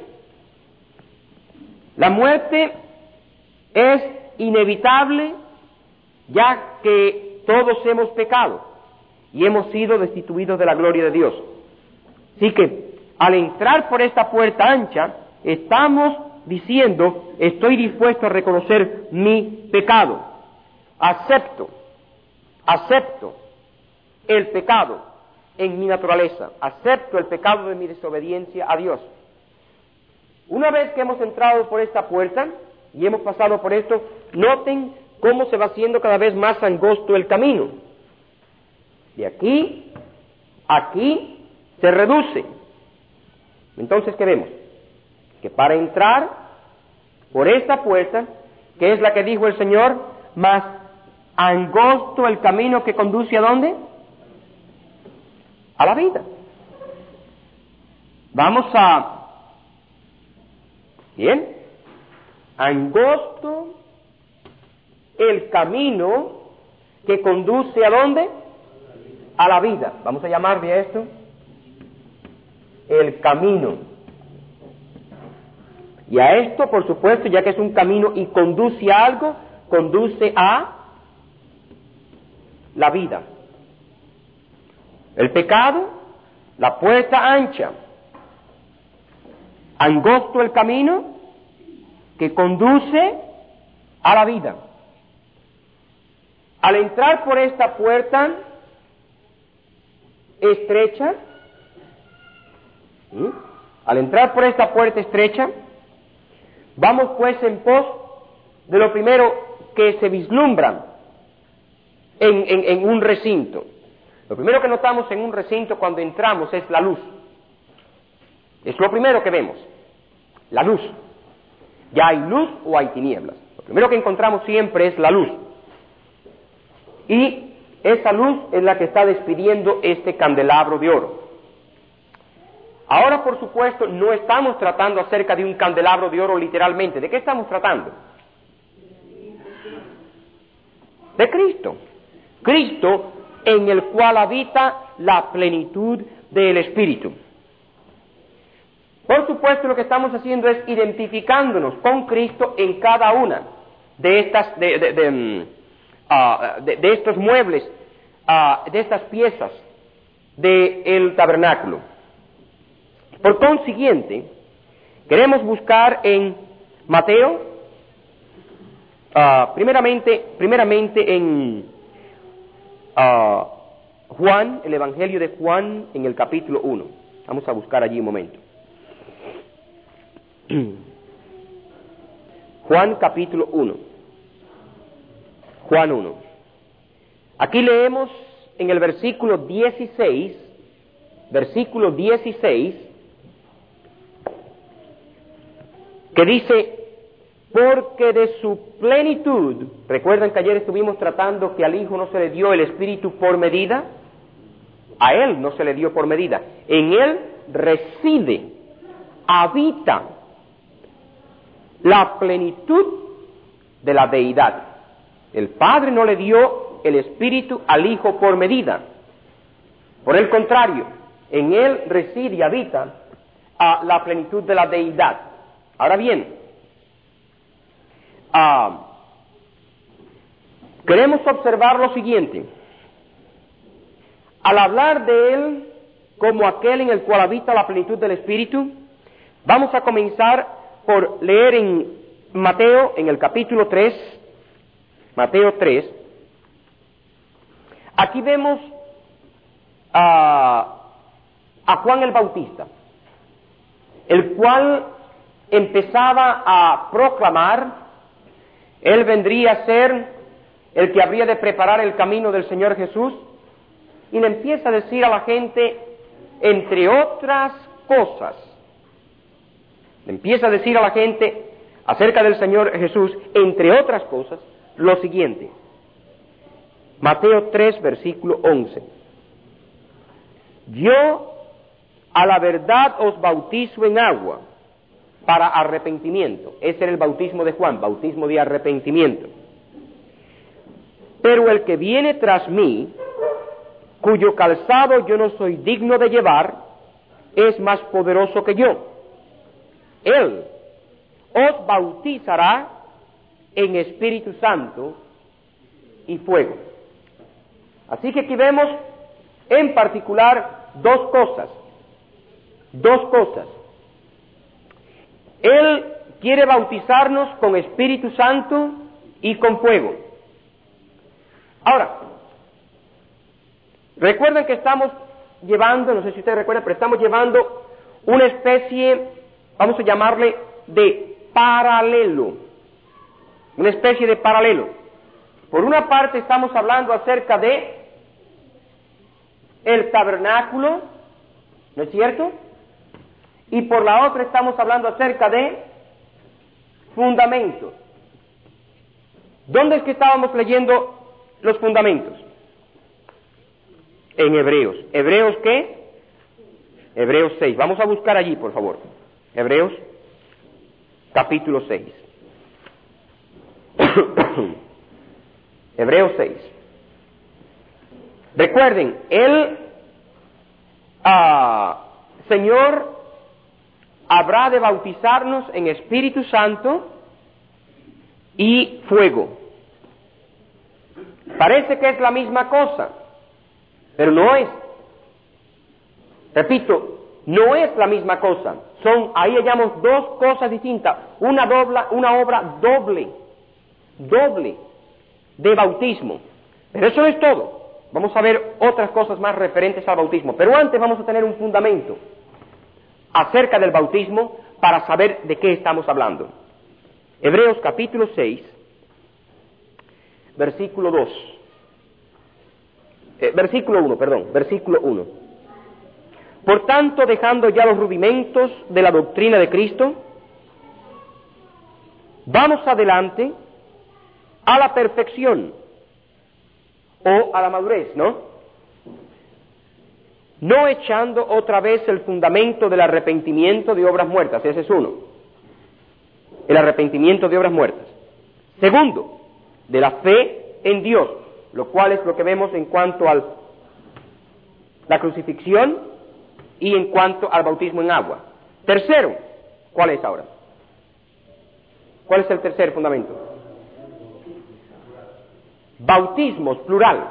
La muerte es inevitable, ya que todos hemos pecado y hemos sido destituidos de la gloria de Dios. Así que, al entrar por esta puerta ancha, estamos diciendo, estoy dispuesto a reconocer mi pecado. Acepto, acepto el pecado en mi naturaleza, acepto el pecado de mi desobediencia a Dios. Una vez que hemos entrado por esta puerta y hemos pasado por esto, noten cómo se va haciendo cada vez más angosto el camino. De aquí, aquí, se reduce. Entonces, ¿qué vemos? Que para entrar por esta puerta, que es la que dijo el Señor, más angosto el camino que conduce ¿a dónde? A la vida. Vamos a... Bien. Angosto el camino que conduce ¿a dónde? A la vida. Vamos a llamarle a esto el camino. Y a esto, por supuesto, ya que es un camino y conduce a algo, conduce a la vida. El pecado, la puerta ancha. Angosto el camino que conduce a la vida. Al entrar por esta puerta estrecha, ¿sí? Al entrar por esta puerta estrecha, vamos pues en pos de lo primero que se vislumbra en, en, en un recinto. Lo primero que notamos en un recinto cuando entramos es la luz. Es lo primero que vemos, la luz. Ya hay luz o hay tinieblas. Lo primero que encontramos siempre es la luz. Y esa luz es la que está despidiendo este candelabro de oro. Ahora, por supuesto, no estamos tratando acerca de un candelabro de oro literalmente. ¿De qué estamos tratando? De Cristo. Cristo en el cual habita la plenitud del Espíritu. Por supuesto, lo que estamos haciendo es identificándonos con Cristo en cada una de estas, de, de, de, uh, de, de estos muebles, uh, de estas piezas del tabernáculo. Por consiguiente, queremos buscar en Mateo, uh, primeramente, primeramente en uh, Juan, el Evangelio de Juan, en el capítulo uno. Vamos a buscar allí un momento. Juan capítulo uno. Juan uno. Aquí leemos en el versículo dieciséis, versículo dieciséis, que dice, porque de su plenitud, recuerdan que ayer estuvimos tratando que al Hijo no se le dio el Espíritu por medida, a Él no se le dio por medida, en Él reside, habita la plenitud de la deidad. El Padre no le dio el Espíritu al Hijo por medida. Por el contrario, en Él reside y habita a la plenitud de la deidad. Ahora bien, uh, queremos observar lo siguiente. Al hablar de Él como aquel en el cual habita la plenitud del Espíritu, vamos a comenzar por leer en Mateo, en el capítulo tres, Mateo tres. Aquí vemos a, a Juan el Bautista, el cual empezaba a proclamar, él vendría a ser el que habría de preparar el camino del Señor Jesús, y le empieza a decir a la gente, entre otras cosas, le empieza a decir a la gente acerca del Señor Jesús, entre otras cosas, lo siguiente: Mateo tres, versículo once. Yo a la verdad os bautizo en agua para arrepentimiento. Ese era el bautismo de Juan, bautismo de arrepentimiento. Pero el que viene tras mí, cuyo calzado yo no soy digno de llevar, es más poderoso que yo. Él os bautizará en Espíritu Santo y fuego. Así que aquí vemos en particular dos cosas, dos cosas. Él quiere bautizarnos con Espíritu Santo y con fuego. Ahora, recuerden que estamos llevando, no sé si ustedes recuerdan, pero estamos llevando una especie, vamos a llamarle de paralelo, una especie de paralelo. Por una parte estamos hablando acerca de el tabernáculo, ¿no es cierto? Y por la otra estamos hablando acerca de fundamentos. ¿Dónde es que estábamos leyendo los fundamentos? En Hebreos. ¿Hebreos qué? Hebreos seis. Vamos a buscar allí, por favor. Hebreos, capítulo seis. Hebreos seis. Recuerden, el ah, Señor habrá de bautizarnos en Espíritu Santo y fuego. Parece que es la misma cosa, pero no es. Repito, no es la misma cosa. Son, ahí hallamos dos cosas distintas. Una dobla, una obra doble, doble de bautismo. Pero eso no es todo. Vamos a ver otras cosas más referentes al bautismo. Pero antes vamos a tener un fundamento acerca del bautismo para saber de qué estamos hablando. Hebreos capítulo seis, versículo dos. Eh, versículo uno, perdón, versículo uno. Por tanto, dejando ya los rudimentos de la doctrina de Cristo, vamos adelante a la perfección o a la madurez, ¿no? No echando otra vez el fundamento del arrepentimiento de obras muertas, ese es uno, el arrepentimiento de obras muertas. Segundo, de la fe en Dios, lo cual es lo que vemos en cuanto a la crucifixión y en cuanto al bautismo en agua. Tercero, ¿cuál es ahora? ¿Cuál es el tercer fundamento? Bautismos, plural.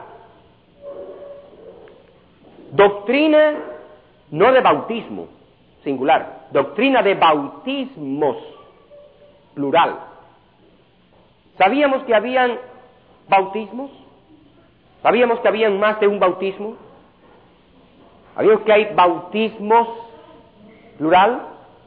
Doctrina, no de bautismo, singular. Doctrina de bautismos, plural. ¿Sabíamos que habían bautismos? ¿Sabíamos que habían más de un bautismo? ¿Sabíamos que hay bautismos, plural?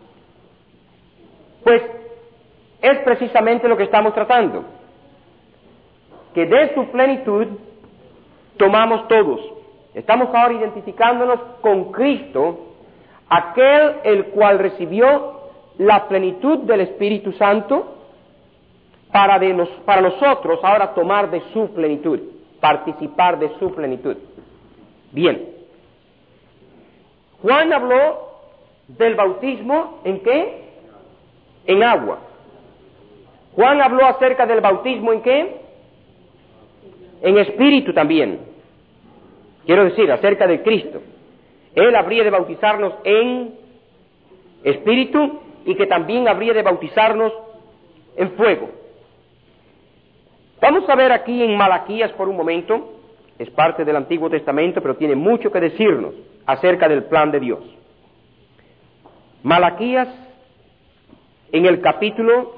Pues es precisamente lo que estamos tratando. Que de su plenitud tomamos todos. Estamos ahora identificándonos con Cristo, aquel el cual recibió la plenitud del Espíritu Santo, para, de nos, para nosotros ahora tomar de su plenitud, participar de su plenitud. Bien. Juan habló del bautismo, ¿en qué? En agua. Juan habló acerca del bautismo, ¿en qué? En espíritu también. Quiero decir, acerca de Cristo. Él habría de bautizarnos en espíritu y que también habría de bautizarnos en fuego. Vamos a ver aquí en Malaquías por un momento. Es parte del Antiguo Testamento, pero tiene mucho que decirnos acerca del plan de Dios. Malaquías en el capítulo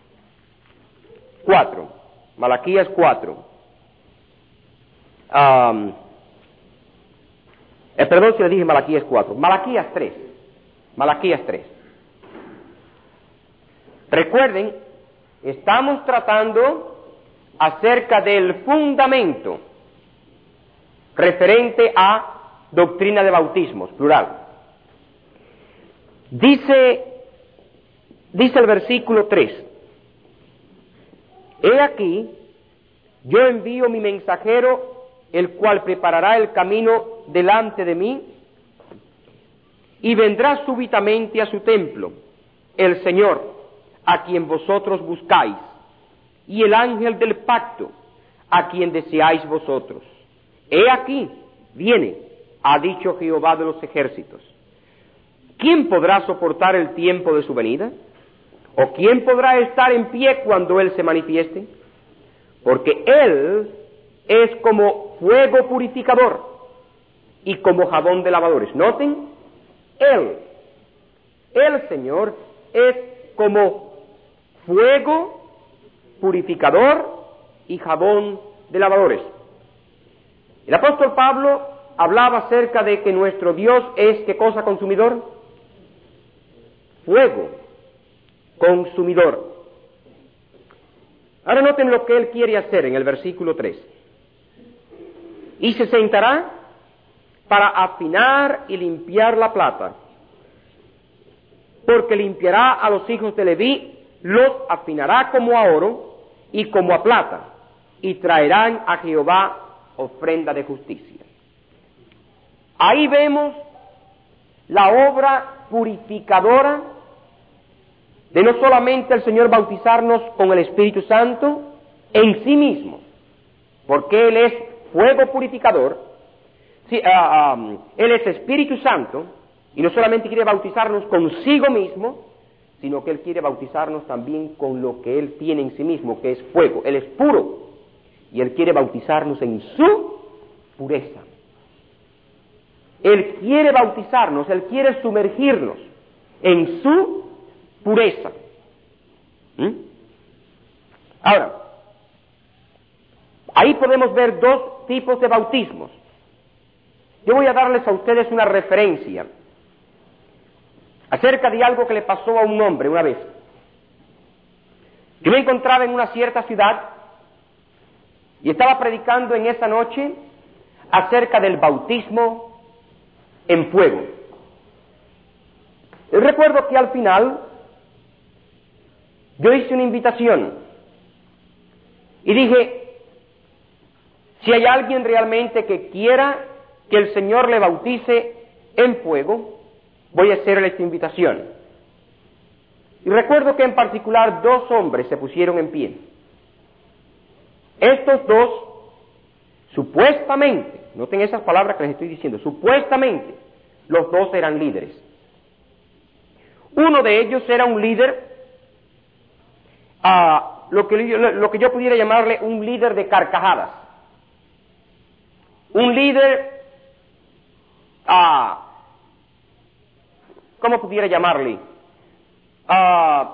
cuatro. Malaquías cuatro. Um, eh, perdón si le dije Malaquías cuatro. Malaquías tres. Malaquías tres. Recuerden, estamos tratando acerca del fundamento referente a doctrina de bautismos, plural. Dice, dice el versículo tres, he aquí, Yo envío mi mensajero, el cual preparará el camino delante de mí, y vendrá súbitamente a su templo el Señor, a quien vosotros buscáis, y el ángel del pacto, a quien deseáis vosotros. He aquí, viene, ha dicho Jehová de los ejércitos. ¿Quién podrá soportar el tiempo de su venida? ¿O quién podrá estar en pie cuando Él se manifieste? Porque Él es como fuego purificador y como jabón de lavadores. Noten, Él, el Señor, es como fuego purificador y jabón de lavadores. El apóstol Pablo hablaba acerca de que nuestro Dios es, ¿qué cosa consumidor? Fuego consumidor. Ahora noten lo que Él quiere hacer en el versículo tres. Y se sentará para afinar y limpiar la plata, porque limpiará a los hijos de Leví, los afinará como a oro y como a plata, y traerán a Jehová ofrenda de justicia. Ahí vemos la obra purificadora de no solamente el Señor bautizarnos con el Espíritu Santo en sí mismo, porque Él es fuego purificador, sí, uh, um, Él es Espíritu Santo, y no solamente quiere bautizarnos consigo mismo, sino que Él quiere bautizarnos también con lo que Él tiene en sí mismo, que es fuego. Él es puro, y Él quiere bautizarnos en su pureza. Él quiere bautizarnos, Él quiere sumergirnos en su pureza. ¿Mm? Ahora, ahí podemos ver dos tipos de bautismos. Yo voy a darles a ustedes una referencia acerca de algo que le pasó a un hombre una vez. Yo me encontraba en una cierta ciudad y estaba predicando en esa noche acerca del bautismo en fuego. Y recuerdo que al final yo hice una invitación y dije, si hay alguien realmente que quiera que el Señor le bautice en fuego, voy a hacerle esta invitación. Y recuerdo que en particular dos hombres se pusieron en pie. Estos dos, supuestamente, noten esas palabras que les estoy diciendo, supuestamente, los dos eran líderes. Uno de ellos era un líder, uh, lo, que, lo que yo pudiera llamarle un líder de carcajadas. Un líder, uh, ¿cómo pudiera llamarle? Uh,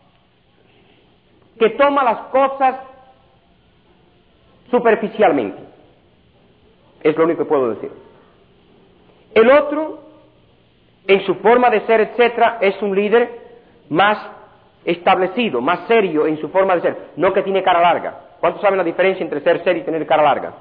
que toma las cosas superficialmente. Es lo único que puedo decir. El otro, en su forma de ser, etcétera, es un líder más establecido, más serio en su forma de ser, no que tiene cara larga. ¿Cuántos saben la diferencia entre ser serio y tener cara larga?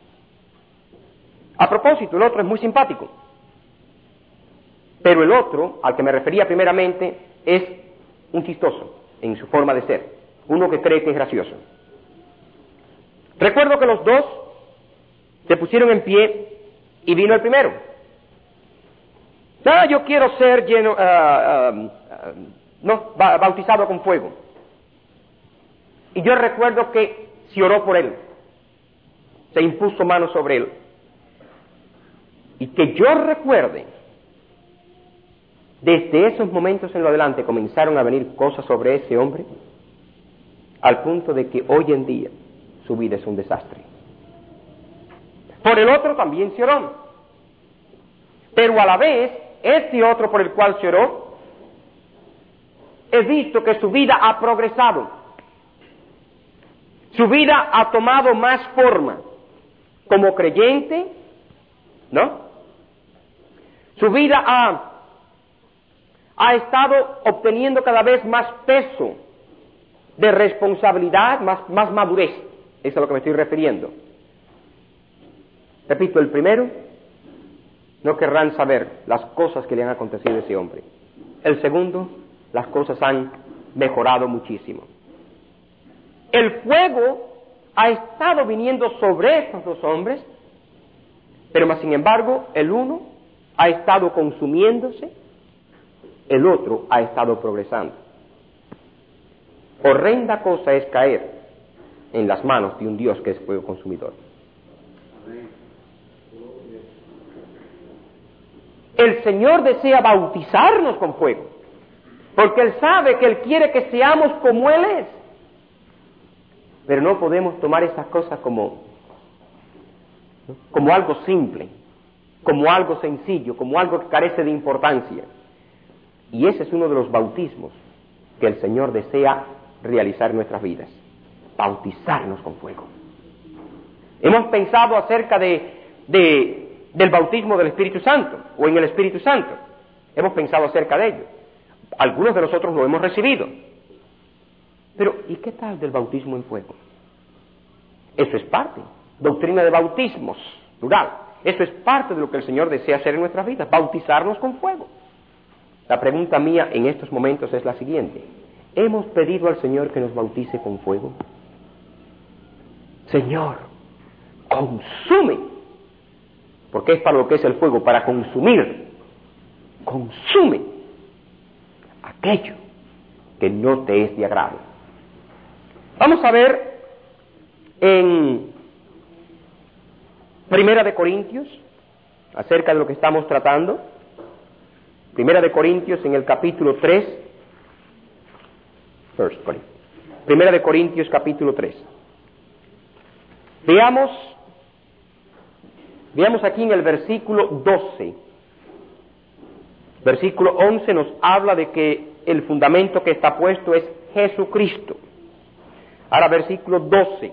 A propósito, el otro es muy simpático. Pero el otro, al que me refería primeramente, es un chistoso en su forma de ser, uno que cree que es gracioso. Recuerdo que los dos se pusieron en pie y vino el primero. Ah, yo quiero ser lleno, uh, uh, uh, no, bautizado con fuego. Y yo recuerdo que se oró por él, se impuso mano sobre él. Y que yo recuerde, desde esos momentos en lo adelante comenzaron a venir cosas sobre ese hombre, al punto de que hoy en día su vida es un desastre. Por el otro también se oró, pero a la vez, este otro por el cual se oró, he visto que su vida ha progresado, su vida ha tomado más forma como creyente, ¿no? Su vida ha, ha estado obteniendo cada vez más peso de responsabilidad, más, más madurez. Eso es a lo que me estoy refiriendo. Repito, el primero, no querrán saber las cosas que le han acontecido a ese hombre. El segundo, las cosas han mejorado muchísimo. El fuego ha estado viniendo sobre estos dos hombres, pero más sin embargo el uno ha estado consumiéndose, el otro ha estado progresando. Horrenda cosa es caer en las manos de un Dios que es fuego consumidor. El Señor desea bautizarnos con fuego, porque Él sabe que Él quiere que seamos como Él es. Pero no podemos tomar estas cosas como, como algo simple, como algo sencillo, como algo que carece de importancia. Y ese es uno de los bautismos que el Señor desea realizar en nuestras vidas. Bautizarnos con fuego. Hemos pensado acerca de, de, del bautismo del Espíritu Santo, o en el Espíritu Santo. Hemos pensado acerca de ello. Algunos de nosotros lo hemos recibido. Pero, ¿y qué tal del bautismo en fuego? Eso es parte. Doctrina de bautismos, plural. Eso es parte de lo que el Señor desea hacer en nuestras vidas, bautizarnos con fuego. La pregunta mía en estos momentos es la siguiente. ¿Hemos pedido al Señor que nos bautice con fuego? Señor, consume. Porque es para lo que es el fuego, para consumir. Consume aquello que no te es de agrado. Vamos a ver en Primera de Corintios, acerca de lo que estamos tratando. Primera de Corintios en el capítulo tres. First, Primera de Corintios capítulo tres. Veamos, veamos aquí en el versículo doce. Versículo once nos habla de que el fundamento que está puesto es Jesucristo. Ahora versículo doce.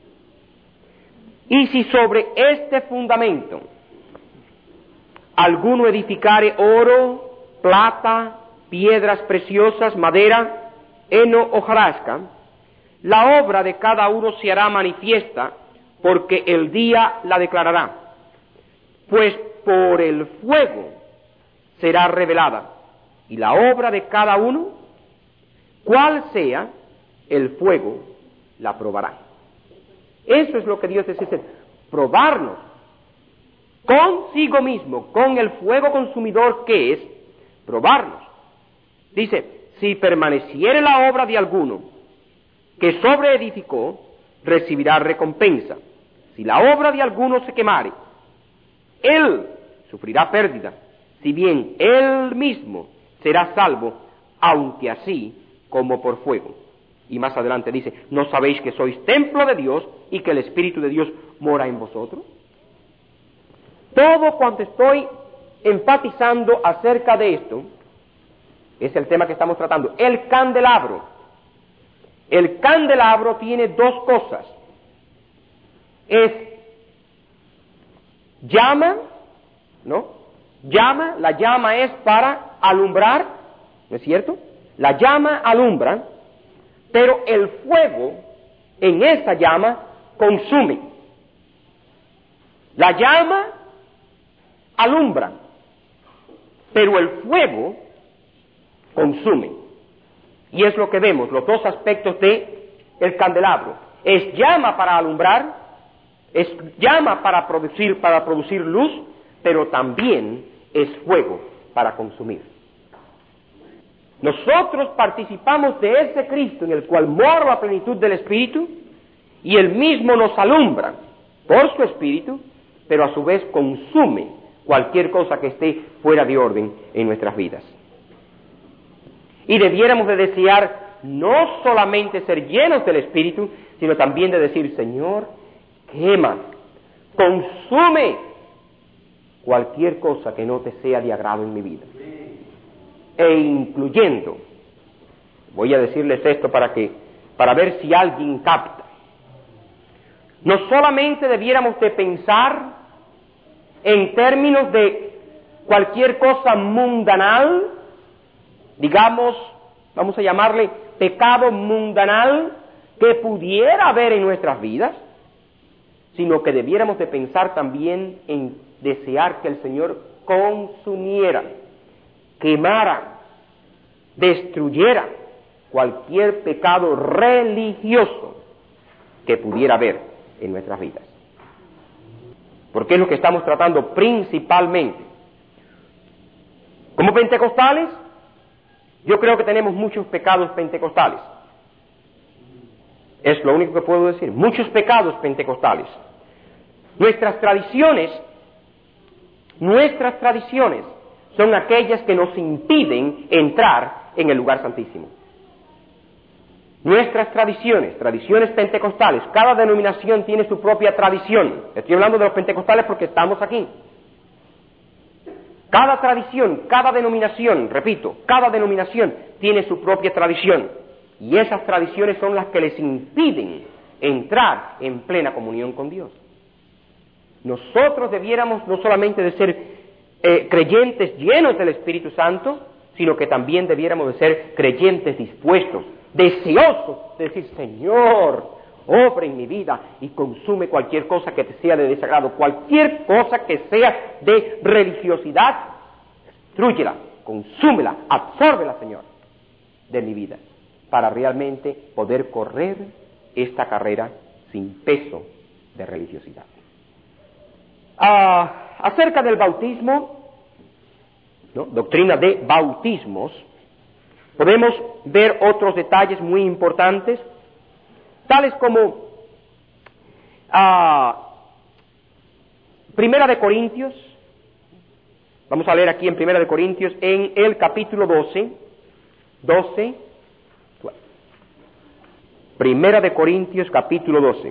Y si sobre este fundamento alguno edificare oro, plata, piedras preciosas, madera, heno o hojarasca, la obra de cada uno se hará manifiesta, porque el día la declarará. Pues por el fuego será revelada, y la obra de cada uno, cual sea, el fuego la probará. Eso es lo que Dios desea, probarnos consigo mismo, con el fuego consumidor que es, probarnos. Dice, si permaneciere la obra de alguno que sobreedificó, recibirá recompensa. Si la obra de alguno se quemare, él sufrirá pérdida, si bien él mismo será salvo, aunque así como por fuego. Y más adelante dice, ¿no sabéis que sois templo de Dios y que el Espíritu de Dios mora en vosotros? Todo cuanto estoy enfatizando acerca de esto, es el tema que estamos tratando, el candelabro. El candelabro tiene dos cosas. Es llama, ¿no? Llama, la llama es para alumbrar, ¿no es cierto? La llama alumbra, pero el fuego en esa llama consume. La llama alumbra, pero el fuego consume. Y es lo que vemos, los dos aspectos de el candelabro. Es llama para alumbrar, es llama para producir, para producir luz, pero también es fuego para consumir. Nosotros participamos de ese Cristo en el cual mora la plenitud del Espíritu, y Él mismo nos alumbra por su Espíritu, pero a su vez consume cualquier cosa que esté fuera de orden en nuestras vidas. Y debiéramos de desear no solamente ser llenos del Espíritu, sino también de decir, Señor, quema, consume cualquier cosa que no te sea de agrado en mi vida. E incluyendo, voy a decirles esto para que, para ver si alguien capta. No solamente debiéramos de pensar en términos de cualquier cosa mundanal, digamos, vamos a llamarle pecado mundanal que pudiera haber en nuestras vidas, sino que debiéramos de pensar también en desear que el Señor consumiera, quemara, destruyera cualquier pecado religioso que pudiera haber en nuestras vidas. Porque es lo que estamos tratando principalmente. Como pentecostales, yo creo que tenemos muchos pecados pentecostales. Es lo único que puedo decir. Muchos pecados pentecostales. Nuestras tradiciones, nuestras tradiciones son aquellas que nos impiden entrar en el lugar santísimo. Nuestras tradiciones, tradiciones pentecostales, cada denominación tiene su propia tradición. Estoy hablando de los pentecostales porque estamos aquí. Cada tradición, cada denominación, repito, cada denominación tiene su propia tradición. Y esas tradiciones son las que les impiden entrar en plena comunión con Dios. Nosotros debiéramos no solamente de ser eh, creyentes llenos del Espíritu Santo, sino que también debiéramos de ser creyentes dispuestos, deseosos de decir, Señor, obra en mi vida y consume cualquier cosa que te sea de desagrado, cualquier cosa que sea de religiosidad, destrúyela, consúmela, absórbela, Señor, de mi vida, para realmente poder correr esta carrera sin peso de religiosidad. Ah, acerca del bautismo, ¿no? Doctrina de bautismos, podemos ver otros detalles muy importantes, tales como ah, Primera de Corintios. Vamos a leer aquí en Primera de Corintios, en el capítulo doce, doce, Primera de Corintios, capítulo doce.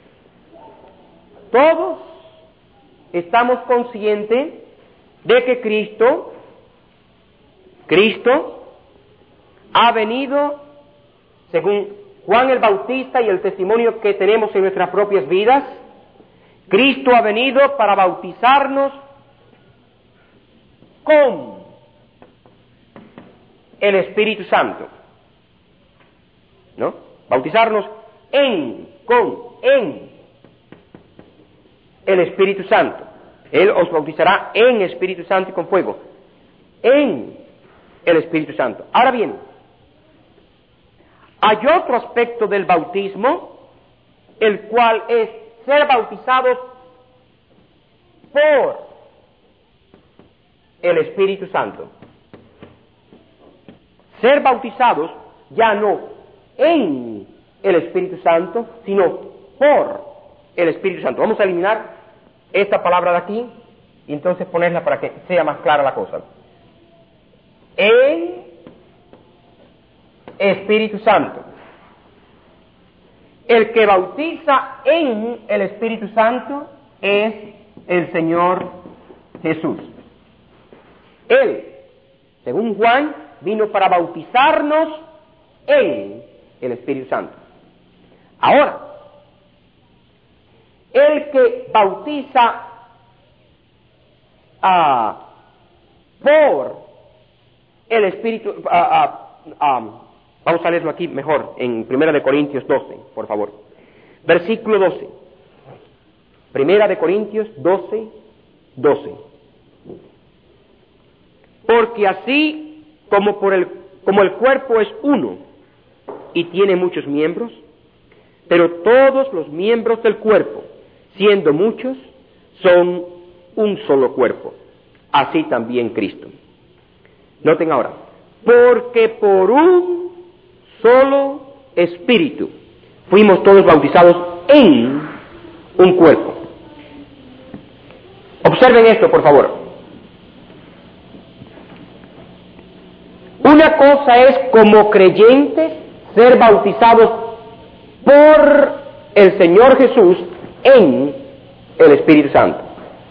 Todos estamos conscientes de que Cristo, Cristo, ha venido, según Juan el Bautista y el testimonio que tenemos en nuestras propias vidas, Cristo ha venido para bautizarnos con el Espíritu Santo, ¿no? Bautizarnos en, con, en el Espíritu Santo. Él os bautizará en Espíritu Santo y con fuego. En el Espíritu Santo. Ahora bien, hay otro aspecto del bautismo, el cual es ser bautizados por el Espíritu Santo. Ser bautizados ya no en el Espíritu Santo, sino por el Espíritu Santo. Vamos a eliminar esta palabra de aquí y entonces ponerla para que sea más clara la cosa. En Espíritu Santo. El que bautiza en el Espíritu Santo es el Señor Jesús. Él, según Juan, vino para bautizarnos en el Espíritu Santo. Ahora, el que bautiza uh, por el Espíritu, uh, uh, um, vamos a leerlo aquí mejor, en Primera de Corintios doce, por favor. Versículo doce. Primera de Corintios doce, doce. Porque así como, por el, como el cuerpo es uno y tiene muchos miembros, pero todos los miembros del cuerpo, siendo muchos, son un solo cuerpo. Así también Cristo. Noten ahora, porque por un solo Espíritu fuimos todos bautizados en un cuerpo. Observen esto, por favor. Una cosa es como creyentes ser bautizados por el Señor Jesús en el Espíritu Santo.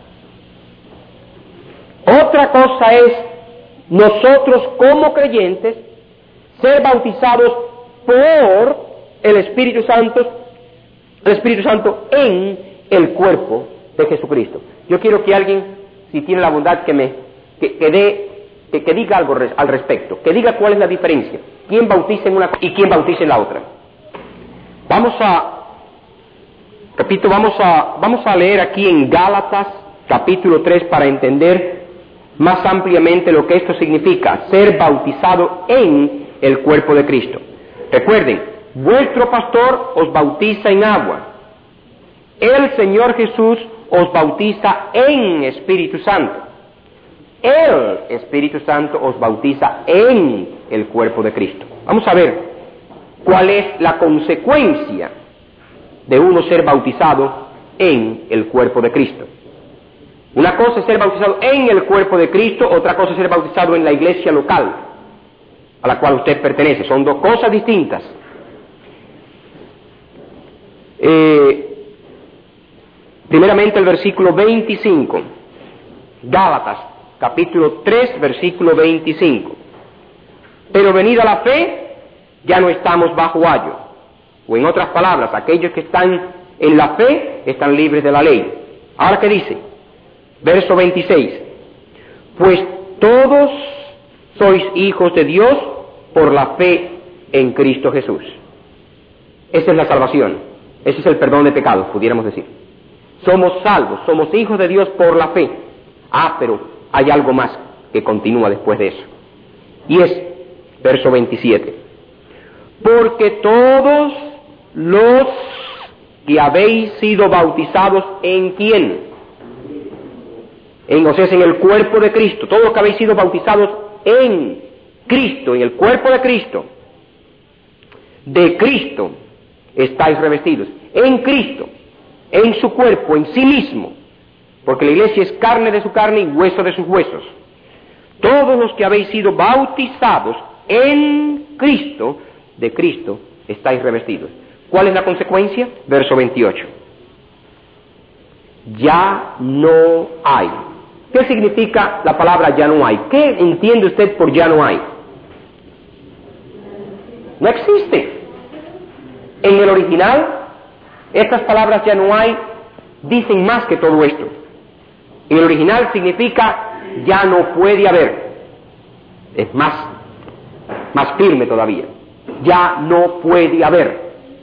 Otra cosa es nosotros como creyentes ser bautizados por el Espíritu Santo, el Espíritu Santo en el cuerpo de Jesucristo. Yo quiero que alguien, si tiene la bondad, que me que, que dé que, que diga algo res, al respecto, que diga cuál es la diferencia, quién bautiza en una y quién bautiza en la otra. Vamos a, repito, vamos a vamos a leer aquí en Gálatas capítulo tres para entender más ampliamente lo que esto significa, ser bautizado en el cuerpo de Cristo. Recuerden, vuestro pastor os bautiza en agua. El Señor Jesús os bautiza en Espíritu Santo. El Espíritu Santo os bautiza en el cuerpo de Cristo. Vamos a ver cuál es la consecuencia de uno ser bautizado en el cuerpo de Cristo. Una cosa es ser bautizado en el cuerpo de Cristo, otra cosa es ser bautizado en la iglesia local a la cual usted pertenece. Son dos cosas distintas. Eh, primeramente el versículo veinticinco, Gálatas, capítulo tres, versículo veinticinco. Pero venida la fe, ya no estamos bajo ayo. O en otras palabras, aquellos que están en la fe están libres de la ley. Ahora, ¿qué dice? Verso veintiséis. Pues todos sois hijos de Dios por la fe en Cristo Jesús. Esa es la salvación. Ese es el perdón de pecados, pudiéramos decir. Somos salvos, somos hijos de Dios por la fe. Ah, pero hay algo más que continúa después de eso. Y es, verso veintisiete. Porque todos los que habéis sido bautizados en ¿quién? En, o sea, en el cuerpo de Cristo. Todos los que habéis sido bautizados en Cristo, en el cuerpo de Cristo. De Cristo estáis revestidos. En Cristo, en su cuerpo, en sí mismo. Porque la iglesia es carne de su carne y hueso de sus huesos. Todos los que habéis sido bautizados en Cristo, de Cristo estáis revestidos. ¿Cuál es la consecuencia? Verso veintiocho. Ya no hay. ¿Qué significa la palabra ya no hay? ¿Qué entiende usted por ya no hay? No existe. En el original, estas palabras ya no hay dicen más que todo esto. En el original significa ya no puede haber. Es más, más firme todavía. Ya no puede haber.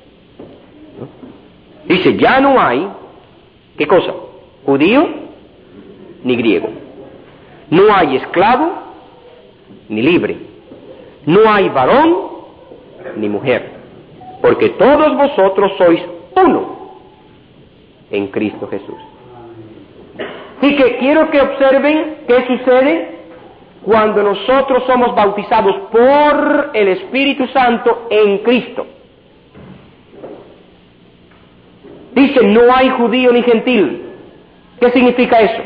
Dice, ya no hay, ¿qué cosa? Judío ni griego. No hay esclavo ni libre. No hay varón ni mujer. Porque todos vosotros sois uno en Cristo Jesús. Así que quiero que observen qué sucede cuando nosotros somos bautizados por el Espíritu Santo en Cristo. Dice, no hay judío ni gentil. ¿Qué significa eso?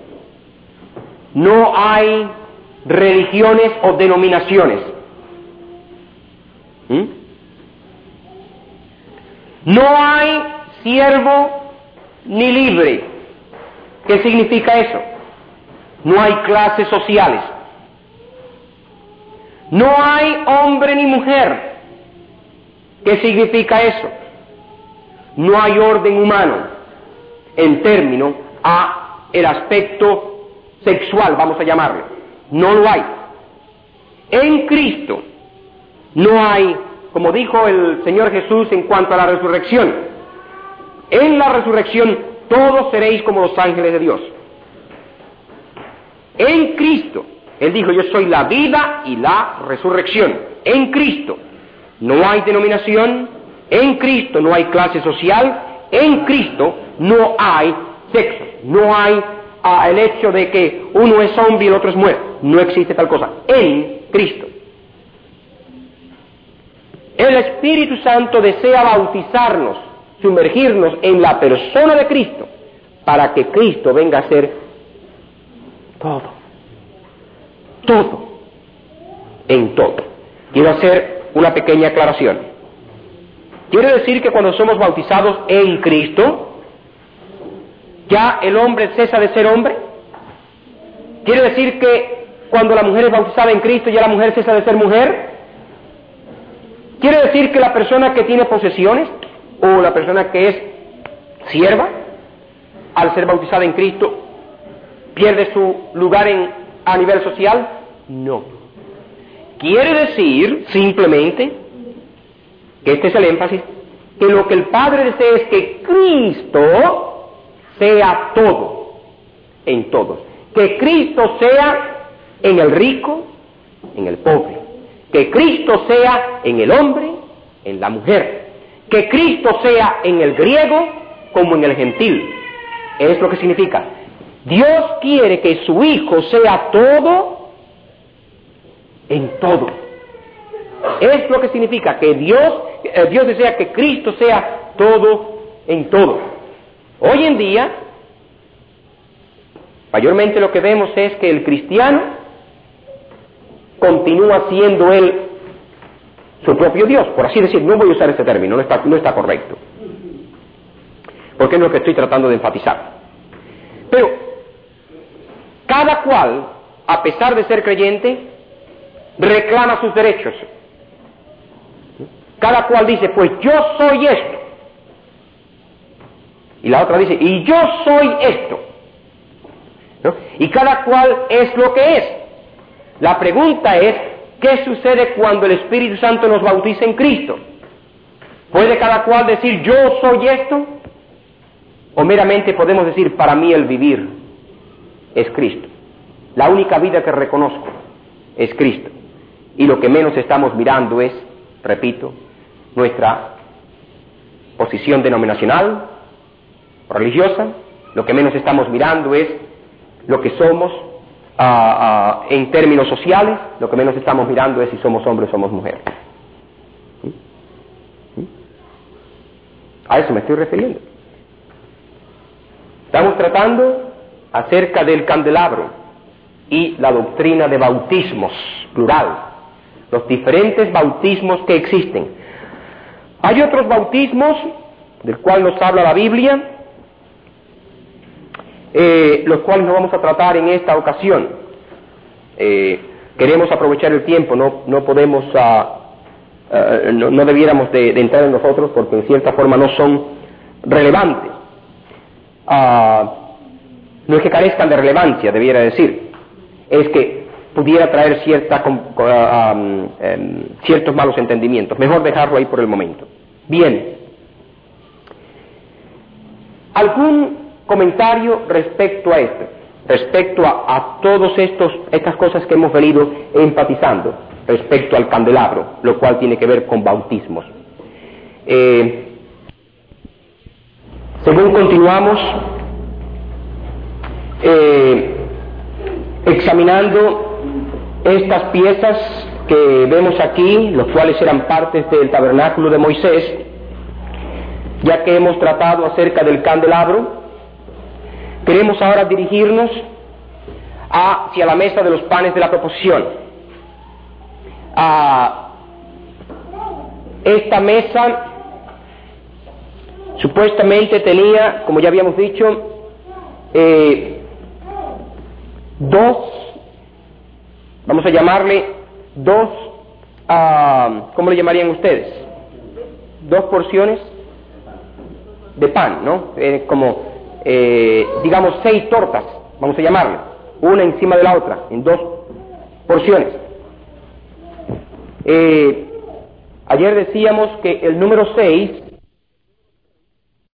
No hay religiones o denominaciones. ¿Mm? No hay siervo ni libre. ¿Qué significa eso? No hay clases sociales. No hay hombre ni mujer. ¿Qué significa eso? No hay orden humano en términos a el aspecto sexual, vamos a llamarlo. No lo hay. En Cristo no hay, como dijo el Señor Jesús en cuanto a la resurrección, en la resurrección todos seréis como los ángeles de Dios. En Cristo, Él dijo, yo soy la vida y la resurrección. En Cristo no hay denominación, en Cristo no hay clase social, en Cristo no hay sexo, no hay ah, el hecho de que uno es zombie y el otro es muerto. No existe tal cosa. En Cristo. El Espíritu Santo desea bautizarnos, sumergirnos en la persona de Cristo, para que Cristo venga a ser todo, todo, en todo. Quiero hacer una pequeña aclaración. Quiere decir que cuando somos bautizados en Cristo, ¿ya el hombre cesa de ser hombre? ¿Quiere decir que cuando la mujer es bautizada en Cristo, ya la mujer cesa de ser mujer? ¿Quiere decir que la persona que tiene posesiones, o la persona que es sierva, al ser bautizada en Cristo, pierde su lugar en, a nivel social? No. Quiere decir, simplemente, que este es el énfasis, que lo que el Padre desea es que Cristo sea todo, en todos. Que Cristo sea en el rico, en el pobre. Que Cristo sea en el hombre en la mujer. Que Cristo sea en el griego como en el gentil. Es lo que significa. Dios quiere que su Hijo sea todo en todo. Es lo que significa que Dios, eh, Dios desea que Cristo sea todo en todo. Hoy en día, mayormente lo que vemos es que el cristiano continúa siendo él su propio Dios, por así decir. No voy a usar este término, no está, no está correcto, porque es lo que estoy tratando de enfatizar. Pero cada cual, a pesar de ser creyente, reclama sus derechos. Cada cual dice, pues yo soy esto. Y la otra dice, y yo soy esto. ¿No? Y cada cual es lo que es. La pregunta es, ¿qué sucede cuando el Espíritu Santo nos bautiza en Cristo? ¿Puede cada cual decir, yo soy esto? ¿O meramente podemos decir, para mí el vivir es Cristo? La única vida que reconozco es Cristo. Y lo que menos estamos mirando es, repito, nuestra posición denominacional, religiosa. Lo que menos estamos mirando es lo que somos uh, uh, en términos sociales. Lo que menos estamos mirando es si somos hombres o somos mujeres. ¿Mm? ¿Mm? A eso me estoy refiriendo. Estamos tratando acerca del candelabro y la doctrina de bautismos, plural, los diferentes bautismos que existen. Hay otros bautismos del cual nos habla la Biblia, eh, los cuales no vamos a tratar en esta ocasión. Eh, queremos aprovechar el tiempo, no, no podemos, uh, uh, no, no debiéramos de, de entrar en nosotros porque en cierta forma no son relevantes. Uh, no es que carezcan de relevancia, debiera decir, es que pudiera traer cierta, uh, um, um, ciertos malos entendimientos. Mejor dejarlo ahí por el momento. Bien. ¿Algún comentario respecto a esto? Respecto a, a todas estas cosas que hemos venido enfatizando, respecto al candelabro, lo cual tiene que ver con bautismos. Eh, según continuamos eh, examinando estas piezas que vemos aquí, los cuales eran partes del tabernáculo de Moisés, ya que hemos tratado acerca del candelabro, queremos ahora dirigirnos hacia la mesa de los panes de la proposición. A esta mesa supuestamente tenía, como ya habíamos dicho, eh, dos, vamos a llamarle dos, uh, ¿cómo le llamarían ustedes? Dos porciones de pan, ¿no? Eh, como, eh, digamos, seis tortas, vamos a llamarle, una encima de la otra, en dos porciones. Eh, ayer decíamos que el número seis